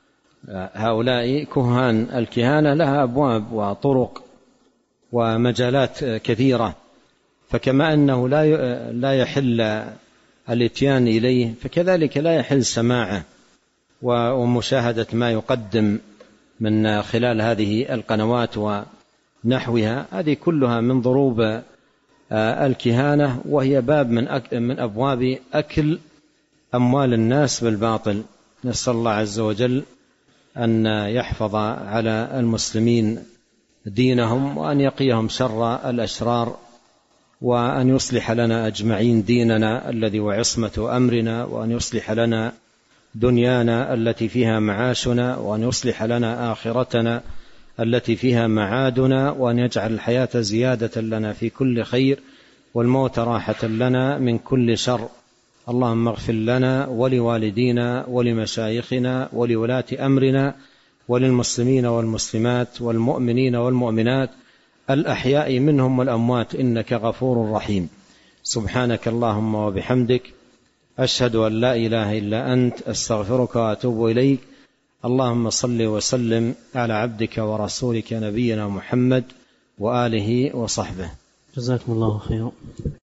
هؤلاء كهان. الكهانة لها أبواب وطرق ومجالات كثيرة، فكما أنه لا لا يحل الاتيان إليه فكذلك لا يحل سماعه ومشاهدة ما يقدم من خلال هذه القنوات ونحوها. هذه كلها من ضروب الكهانة، وهي باب من من أبواب أكل أموال الناس بالباطل. نسأل الله عز وجل أن يحفظ على المسلمين دينهم وأن يقيهم شر الأشرار، وأن يصلح لنا أجمعين ديننا الذي وعصمة أمرنا، وأن يصلح لنا دنيانا التي فيها معاشنا، وأن يصلح لنا آخرتنا التي فيها معادنا، وأن يجعل الحياة زيادة لنا في كل خير والموت راحة لنا من كل شر. اللهم اغفر لنا ولوالدينا ولمشايخنا ولولاة أمرنا وللمسلمين والمسلمات والمؤمنين والمؤمنات الأحياء منهم والأموات إنك غفور رحيم. سبحانك اللهم وبحمدك أشهد أن لا إله إلا أنت أستغفرك وأتوب إليك. اللهم صل وسلم على عبدك ورسولك نبينا محمد وآله وصحبه. جزاكم الله خيرا.